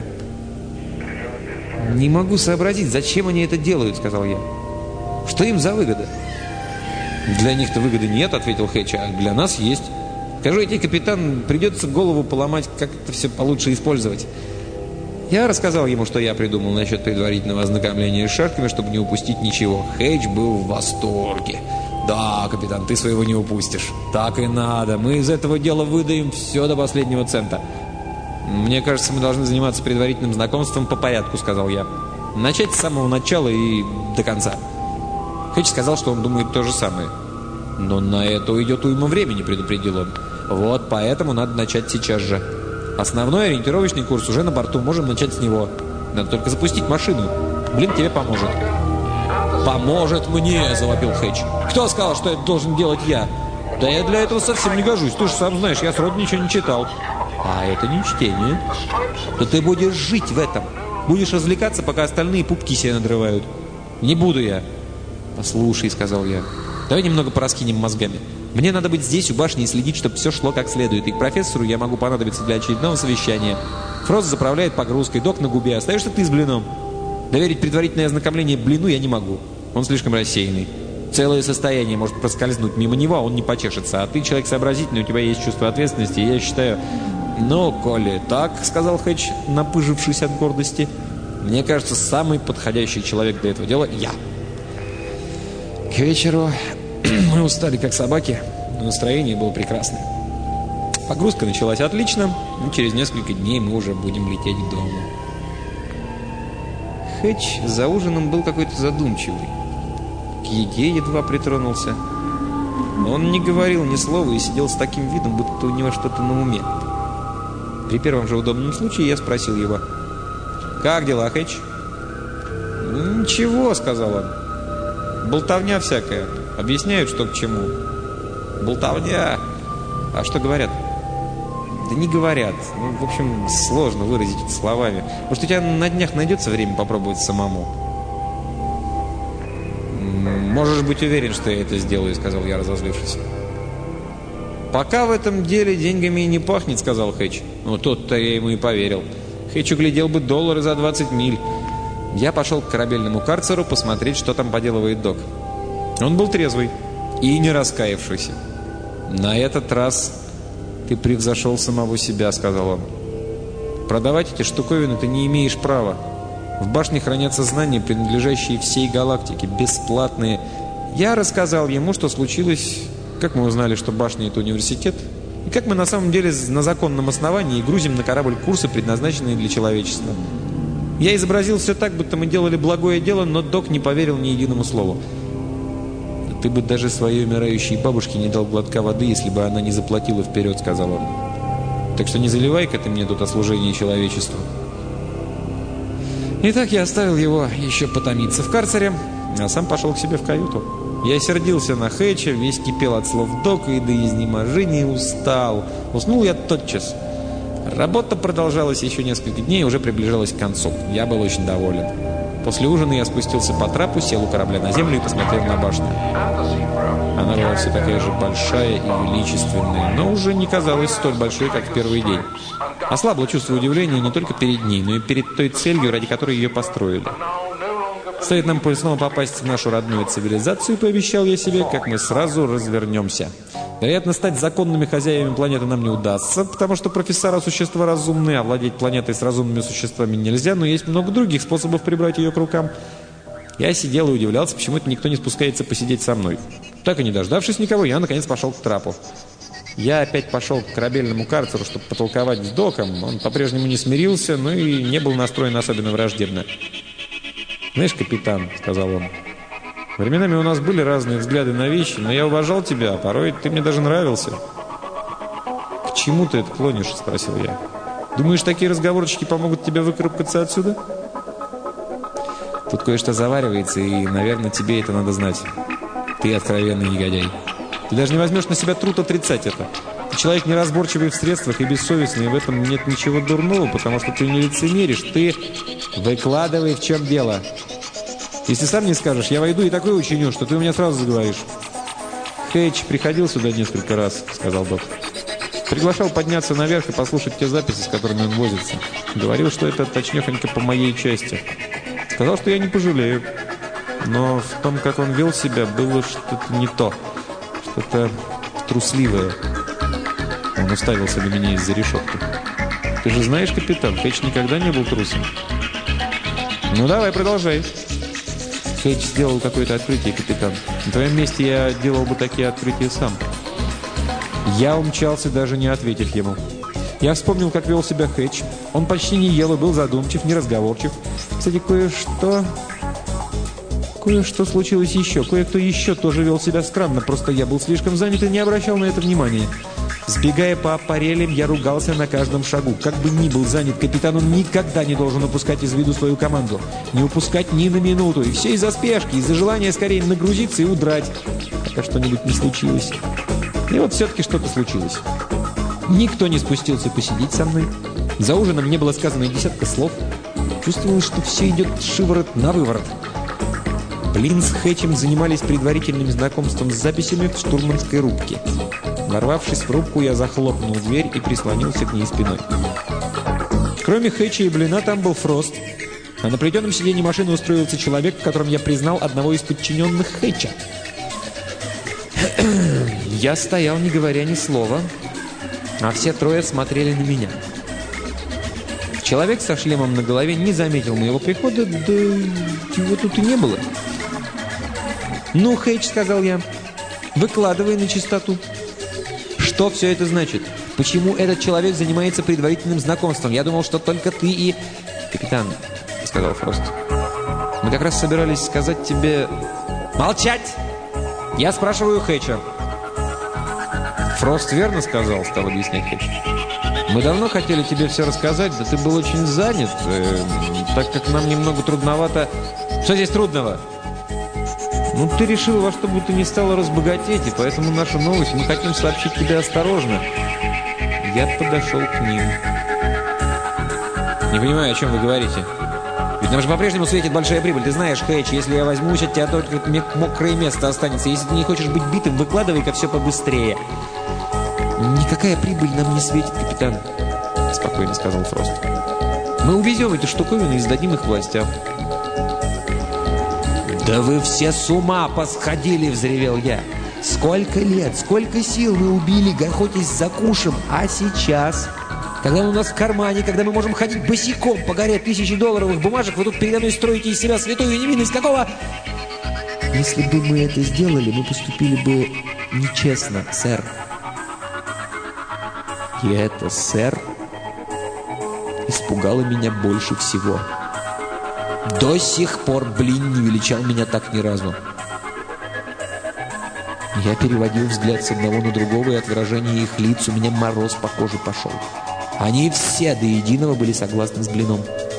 Не могу сообразить, зачем они это делают, — сказал я. Что им за выгода?» «Для них-то выгоды нет, — ответил Хэтч, — а для нас есть. Скажу тебе, капитан, придется голову поломать, как это все получше использовать». Я рассказал ему, что я придумал насчет предварительного ознакомления с шашками, чтобы не упустить ничего. Хэтч был в восторге. «Да, капитан, ты своего не упустишь. Так и надо. Мы из этого дела выдаем все до последнего цента». «Мне кажется, мы должны заниматься предварительным знакомством по порядку, — сказал я. Начать с самого начала и до конца». Хэтч сказал, что он думает то же самое. «Но на это уйдет уйма времени, — предупредил он. Вот поэтому надо начать сейчас же. Основной ориентировочный курс уже на борту, можем начать с него. Надо только запустить машину. Блин тебе поможет». «Поможет мне! — завопил Хэтч. — Кто сказал, что это должен делать я? Да я для этого совсем не гожусь. Ты же сам знаешь, я сроду ничего не читал. А это не чтение. Да ты будешь жить в этом. Будешь развлекаться, пока остальные пупки себе надрывают. Не буду я. Послушай, сказал я. Давай немного пораскинем мозгами. Мне надо быть здесь, у башни, и следить, чтобы все шло как следует. И к профессору я могу понадобиться для очередного совещания. Фрост заправляет погрузкой, док на губе. Остаешься ты с блином. Доверить предварительное ознакомление блину я не могу. Он слишком рассеянный. Целое состояние может проскользнуть мимо него, а он не почешется. А ты человек сообразительный, у тебя есть чувство ответственности. И я считаю... «Ну, коли так, — сказал Хэтч, напыжившись от гордости, — мне кажется, самый подходящий человек для этого дела — я». К вечеру мы устали, как собаки, но настроение было прекрасное. Погрузка началась отлично, и через несколько дней мы уже будем лететь к дому. Хэтч за ужином был какой-то задумчивый. К еде едва притронулся. Он не говорил ни слова и сидел с таким видом, будто у него что-то на уме. При первом же удобном случае я спросил его: «Как дела, Хэтч?» «Ничего», — сказал он. «Болтовня всякая. Объясняют, что к чему». «Болтовня? А что говорят?» «Да не говорят. Ну, в общем, сложно выразить это словами. Может, у тебя на днях найдется время попробовать самому?» «Можешь быть уверен, что я это сделаю», — сказал я, разозлившись. «Пока в этом деле деньгами и не пахнет», — сказал Хэтч. Ну, тот-то я ему и поверил. Хэтч углядел бы доллары за двадцать миль. Я пошел к корабельному карцеру посмотреть, что там поделывает док. Он был трезвый и не раскаявшийся. «На этот раз ты превзошел самого себя», — сказал он. «Продавать эти штуковины ты не имеешь права. В башне хранятся знания, принадлежащие всей галактике, бесплатные». Я рассказал ему, что случилось... Как мы узнали, что башня — это университет, и как мы на самом деле на законном основании грузим на корабль курсы, предназначенные для человечества. Я изобразил все так, будто мы делали благое дело, но док не поверил ни единому слову. «Ты бы даже своей умирающей бабушке не дал глотка воды, если бы она не заплатила вперед», — сказал он. «Так что не заливай-ка ты мне тут о служении человечеству». Итак, я оставил его еще потомиться в карцере, а сам пошел к себе в каюту. Я сердился на Хэтча, весь кипел от слов дока и до изнеможения устал. Уснул я тотчас. Работа продолжалась еще несколько дней и уже приближалась к концу. Я был очень доволен. После ужина я спустился по трапу, сел у корабля на землю и посмотрел на башню. Она была все такая же большая и величественная, но уже не казалась столь большой, как в первый день. Ослабло чувство удивления не только перед ней, но и перед той целью, ради которой ее построили. Стоит нам снова попасть в нашу родную цивилизацию, пообещал я себе, как мы сразу развернемся. Вероятно, стать законными хозяевами планеты нам не удастся, потому что профессора – существа разумные, а владеть планетой с разумными существами нельзя, но есть много других способов прибрать ее к рукам. Я сидел и удивлялся, почему-то никто не спускается посидеть со мной. Так и не дождавшись никого, я, наконец, пошел к трапу. Я опять пошел к корабельному карцеру, чтобы потолковать с доком. Он по-прежнему не смирился, но и не был настроен особенно враждебно. «Знаешь, капитан, — сказал он, — временами у нас были разные взгляды на вещи, но я уважал тебя, а порой ты мне даже нравился». «К чему ты это клонишь?» — спросил я. «Думаешь, такие разговорчики помогут тебе выкарабкаться отсюда?» «Тут кое-что заваривается, и, наверное, тебе это надо знать. Ты откровенный негодяй. Ты даже не возьмешь на себя труд отрицать это. Ты человек неразборчивый в средствах и бессовестный, и в этом нет ничего дурного, потому что ты не лицемеришь. Ты... Выкладывай, в чем дело. Если сам не скажешь, я войду и такое учиню, что ты у меня сразу заговоришь». «Хэтч приходил сюда несколько раз», — сказал док. «Приглашал подняться наверх и послушать те записи, с которыми он возится. Говорил, что это точнёхонько по моей части. Сказал, что я не пожалею. Но в том, как он вел себя, было что-то не то. Что-то трусливое». Он уставился на меня из-за решетки. «Ты же знаешь, капитан, Хэтч никогда не был трусом». «Ну, давай, продолжай». «Хэтч сделал какое-то открытие, капитан. На твоем месте я делал бы такие открытия сам». Я умчался, даже не ответив ему. Я вспомнил, как вел себя Хэтч. Он почти не ел и был задумчив, неразговорчив. Кстати, кое-что... Кое-что случилось еще. Кое-кто еще тоже вел себя странно. Просто я был слишком занят и не обращал на это внимания. Сбегая по аппарелям, я ругался на каждом шагу. Как бы ни был занят капитан, он никогда не должен упускать из виду свою команду. Не упускать ни на минуту. И все из-за спешки, из-за желания скорее нагрузиться и удрать, пока что-нибудь не случилось. И вот все-таки что-то случилось. Никто не спустился посидеть со мной. За ужином не было сказано и десятка слов. Чувствовалось, что все идет шиворот на выворот. Блин с Хэтчем занимались предварительным знакомством с записями в штурманской рубке. Ворвавшись в рубку, я захлопнул дверь и прислонился к ней спиной. Кроме Хэтча и Блина, там был Фрост. А на плетеном сиденье машины устроился человек, в котором я признал одного из подчиненных Хэтча. Я стоял, не говоря ни слова, а все трое смотрели на меня. Человек со шлемом на голове не заметил моего прихода, да его тут и не было. «Ну, Хэтч», — сказал я, — «выкладывай на чистоту. Что все это значит? Почему этот человек занимается предварительным знакомством? Я думал, что только ты и...» «Капитан», — сказал Фрост, — «мы как раз собирались сказать тебе...» «Молчать! Я спрашиваю Хэтча». «Фрост верно сказал», — стал объяснять Хэтч. «Мы давно хотели тебе все рассказать, да ты был очень занят, э, так как нам немного трудновато...» «Что здесь трудного?» «Ну, ты решил во что бы то ни стало разбогатеть, и поэтому наша новость мы хотим сообщить тебе осторожно». Я подошел к ним. «Не понимаю, о чем вы говорите. Ведь нам же по-прежнему светит большая прибыль. Ты знаешь, Хэтч, если я возьмусь, от тебя только мокрое место останется. Если ты не хочешь быть битым, выкладывай-ка все побыстрее». «Никакая прибыль нам не светит, капитан», — спокойно сказал Фрост. «Мы увезем эти штуковины и сдадим их властям». «Да вы все с ума посходили!» — взревел я. «Сколько лет, сколько сил мы убили, охотясь за кушем, а сейчас, когда он у нас в кармане, когда мы можем ходить босиком по горе тысячи долларовых бумажек, вы тут передо мной строите из себя святую невинность какого...» «Если бы мы это сделали, мы поступили бы нечестно, сэр». И это, сэр, испугало меня больше всего. До сих пор Блин не величал меня так ни разу. Я переводил взгляд с одного на другого, и от выражения их лиц у меня мороз по коже пошел. Они все до единого были согласны с Блином.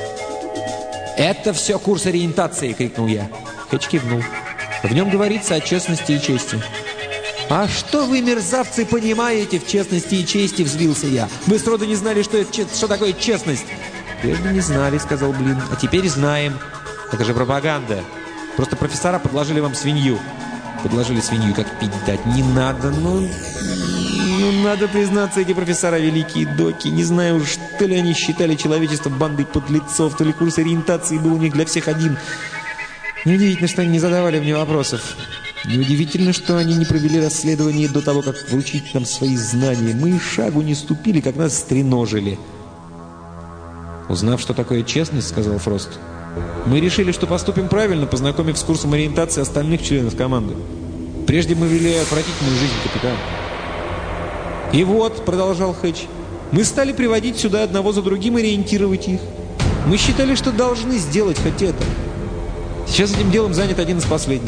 «Это все курс ориентации!» — крикнул я. Хэтч кивнул. В нем говорится о честности и чести. «А что вы, мерзавцы, понимаете в честности и чести?» — взвился я. «Вы сроду не знали, что, это, что такое честность?» «Прежде не знали», — сказал Блин. «А теперь знаем». «Это же пропаганда. Просто профессора подложили вам свинью». «Подложили свинью, как пить дать. Не надо, ну... ну надо признаться, эти профессора великие доки. Не знаю уж, то ли они считали человечество бандой подлецов, то ли курс ориентации был у них для всех один. Неудивительно, что они не задавали мне вопросов. Неудивительно, что они не провели расследование до того, как вручить нам свои знания. Мы и шагу не ступили, как нас стреножили». «Узнав, что такое честность, — сказал Фрост, — мы решили, что поступим правильно, познакомив с курсом ориентации остальных членов команды. Прежде мы вели отвратительную жизнь, капитан». «И вот, — продолжал Хэтч, — мы стали приводить сюда одного за другим и ориентировать их. Мы считали, что должны сделать хоть это. Сейчас этим делом занят один из последних».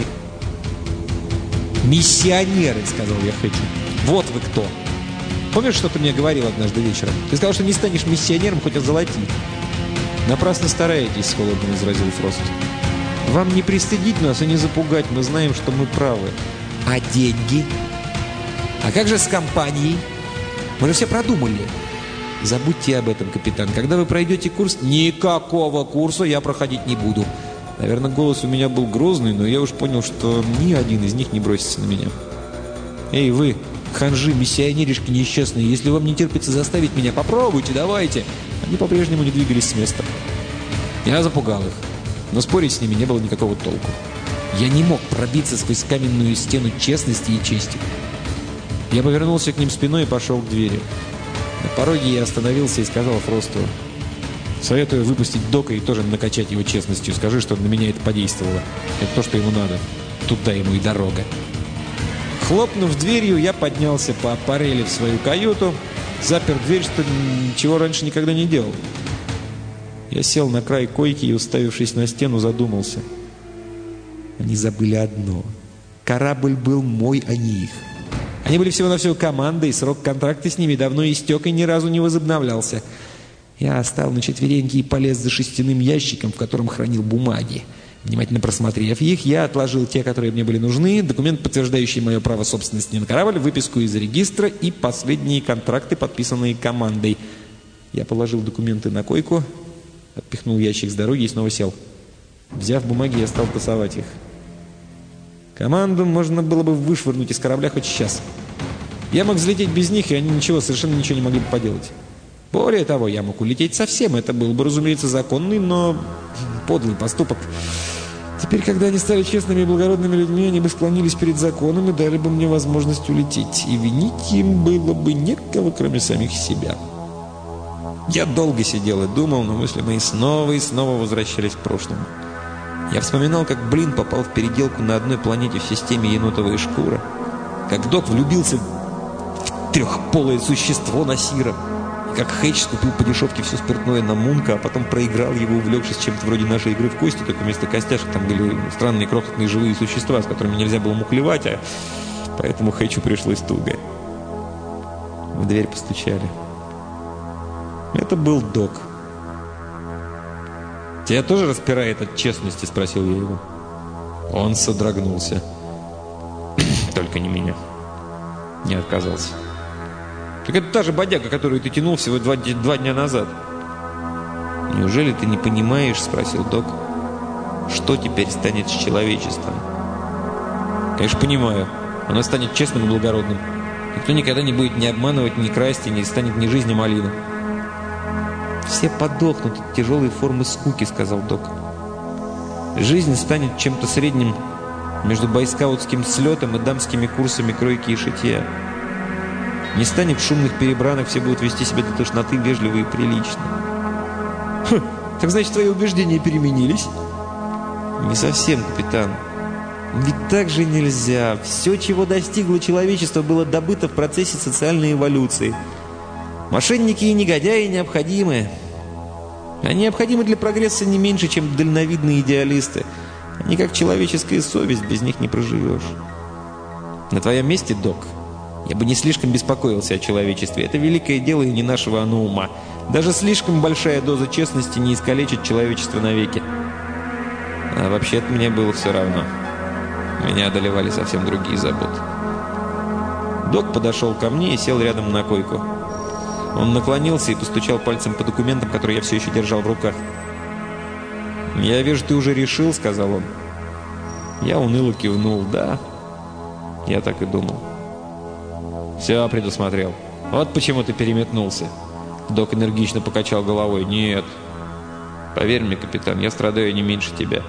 «Миссионеры, — сказал я Хэтчу. — Вот вы кто. Помнишь, что ты мне говорил однажды вечером? Ты сказал, что не станешь миссионером, хоть озолоти». «Напрасно стараетесь, — холодно возразил Фрост. — Вам не пристыдить нас и не запугать. Мы знаем, что мы правы». «А деньги? А как же с компанией? Мы же все продумали». «Забудьте об этом, капитан. Когда вы пройдете курс...» «Никакого курса я проходить не буду». Наверное, голос у меня был грозный, но я уж понял, что ни один из них не бросится на меня. «Эй, вы, ханжи, миссионеришки несчастные, если вам не терпится заставить меня, попробуйте, давайте». Они по-прежнему не двигались с места. Я запугал их, но спорить с ними не было никакого толку. Я не мог пробиться сквозь каменную стену честности и чести. Я повернулся к ним спиной и пошел к двери. На пороге я остановился и сказал Фросту: «Советую выпустить Дока и тоже накачать его честностью. Скажи, что на меня это подействовало. Это то, что ему надо. Туда ему и дорога». Хлопнув дверью, я поднялся по аппарели в свою каюту, запер дверь, что ничего раньше никогда не делал. Я сел на край койки и, уставившись на стену, задумался. Они забыли одно. Корабль был мой, а не их. Они были всего-навсего командой, срок контракта с ними давно истек и ни разу не возобновлялся. Я встал на четвереньки и полез за шестяным ящиком, в котором хранил бумаги. Внимательно просмотрев их, я отложил те, которые мне были нужны, документ, подтверждающий мое право собственности на корабль, выписку из регистра и последние контракты, подписанные командой. Я положил документы на койку, отпихнул ящик с дороги и снова сел. Взяв бумаги, я стал тасовать их. Команду можно было бы вышвырнуть из корабля хоть сейчас. Я мог взлететь без них, и они ничего, совершенно ничего не могли бы поделать. Более того, я мог улететь совсем. Это был бы, разумеется, законный, но подлый поступок. Теперь, когда они стали честными и благородными людьми, они бы склонились перед законом и дали бы мне возможность улететь. И винить им было бы некого, кроме самих себя. Я долго сидел и думал, но мысли мои снова и снова возвращались к прошлому. Я вспоминал, как Блин попал в переделку на одной планете в системе енотовая шкура. Как Док влюбился в трехполое существо Насира. Как Хэтч скупил по дешевке все спиртное на Мунка, а потом проиграл его, увлекшись чем-то вроде нашей игры в кости, только вместо костяшек там были странные крохотные живые существа, с которыми нельзя было мухлевать, а поэтому Хэтчу пришлось туго. В дверь постучали. Это был Док. «Тебя тоже распирает от честности?» – спросил я его. Он содрогнулся. «Только не меня». Не отказался. «Так это та же бодяга, которую ты тянул всего два, два дня назад». «Неужели ты не понимаешь, — спросил Док, — что теперь станет с человечеством?» «Конечно, понимаю. Оно станет честным и благородным. Никто никогда не будет ни обманывать, ни красть, и не станет ни жизни, ни малины». «Все подохнут от тяжелой формы скуки, — сказал Док. Жизнь станет чем-то средним между бойскаутским слетом и дамскими курсами кройки и шитья. Не станет шумных перебранок, все будут вести себя до тошноты вежливо и прилично». «Хм, так значит, твои убеждения переменились?» «Не совсем, капитан. Ведь так же нельзя. Все, чего достигло человечество, было добыто в процессе социальной эволюции. Мошенники и негодяи необходимы. Они необходимы для прогресса не меньше, чем дальновидные идеалисты. Они как человеческая совесть, без них не проживешь. На твоем месте, Док, я бы не слишком беспокоился о человечестве. Это великое дело и не нашего оно ума. Даже слишком большая доза честности не искалечит человечество навеки. А вообще-то мне было все равно. Меня одолевали совсем другие заботы». Док подошел ко мне и сел рядом на койку. Он наклонился и постучал пальцем по документам, которые я все еще держал в руках. «Я вижу, ты уже решил, — сказал он». Я уныло кивнул. «Да, я так и думал». «Все предусмотрел. Вот почему ты переметнулся». Док энергично покачал головой. «Нет. Поверь мне, капитан, я страдаю не меньше тебя».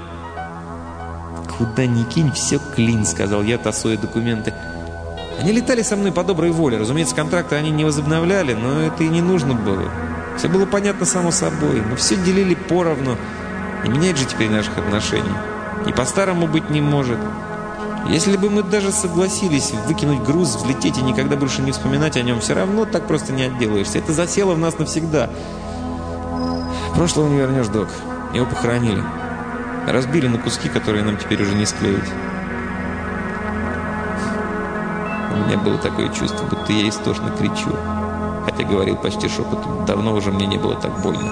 «Куда ни кинь, все клин, — сказал я, тасуя документы. Они летали со мной по доброй воле. Разумеется, контракты они не возобновляли, но это и не нужно было. Все было понятно само собой. Мы все делили поровну. Не меняет же теперь наших отношений. И по-старому быть не может. Если бы мы даже согласились выкинуть груз, взлететь и никогда больше не вспоминать о нем, все равно так просто не отделаешься. Это засело в нас навсегда. Прошлого не вернешь, Док. Его похоронили. Разбили на куски, которые нам теперь уже не склеить. У меня было такое чувство, будто я истошно кричу. Хотя говорил почти шепотом. Давно уже мне не было так больно.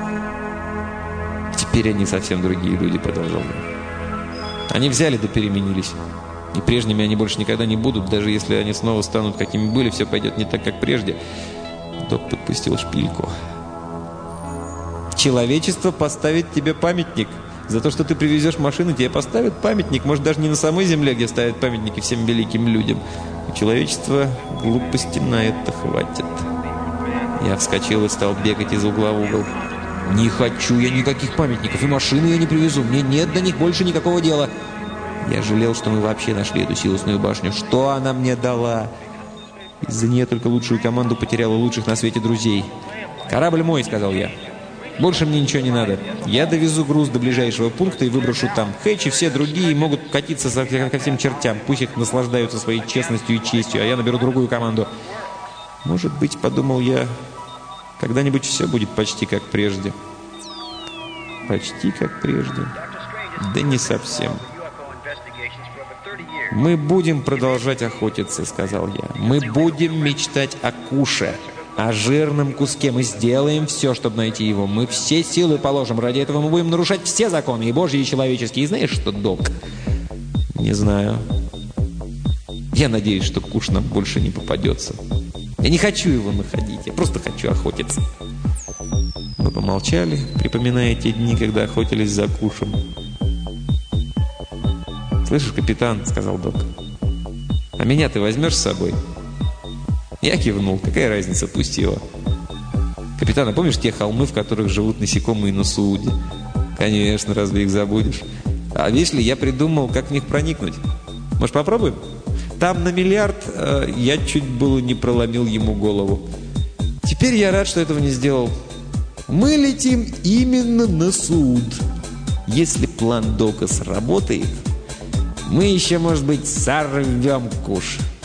«Теперь они совсем другие люди», — продолжал я. «Они взяли да переменились. И прежними они больше никогда не будут. Даже если они снова станут, какими были, все пойдет не так, как прежде». Док подпустил шпильку. «Человечество поставит тебе памятник. За то, что ты привезешь машину, тебе поставят памятник. Может, даже не на самой земле, где ставят памятники всем великим людям. У человечества глупости на это хватит». Я вскочил и стал бегать из угла в угол. «Не хочу я никаких памятников, и машины я не привезу. Мне нет до них больше никакого дела». Я жалел, что мы вообще нашли эту силосную башню. Что она мне дала? Из-за нее только лучшую команду потеряла лучших на свете друзей. «Корабль мой», — сказал я. «Больше мне ничего не надо. Я довезу груз до ближайшего пункта и выброшу там. Хэтч и все другие могут катиться ко всем чертям. Пусть их наслаждаются своей честностью и честью, а я наберу другую команду». Может быть, подумал я, когда-нибудь все будет почти как прежде. Почти как прежде. Да не совсем. «Мы будем продолжать охотиться», — сказал я. «Мы будем мечтать о куше. о жирном куске. Мы сделаем все, чтобы найти его. Мы все силы положим. Ради этого мы будем нарушать все законы, и божьи, и человеческие. И знаешь что, док? Не знаю. Я надеюсь, что куш нам больше не попадется. Я не хочу его находить. Я просто хочу охотиться. Мы помолчали, припоминая те дни, когда охотились за кушем. «Слышишь, капитан», — сказал док, — «а меня ты возьмешь с собой?» Я кивнул. Какая разница, пусть его. «Капитан, а помнишь те холмы, в которых живут насекомые на Сууде?» «Конечно, разве их забудешь? А видишь ли, я придумал, как в них проникнуть. Может, попробуем? Там на миллиард э, я чуть было не проломил ему голову. Теперь я рад, что этого не сделал. Мы летим именно на Сууд. Если план дока сработает, мы еще, может быть, сорвем куш».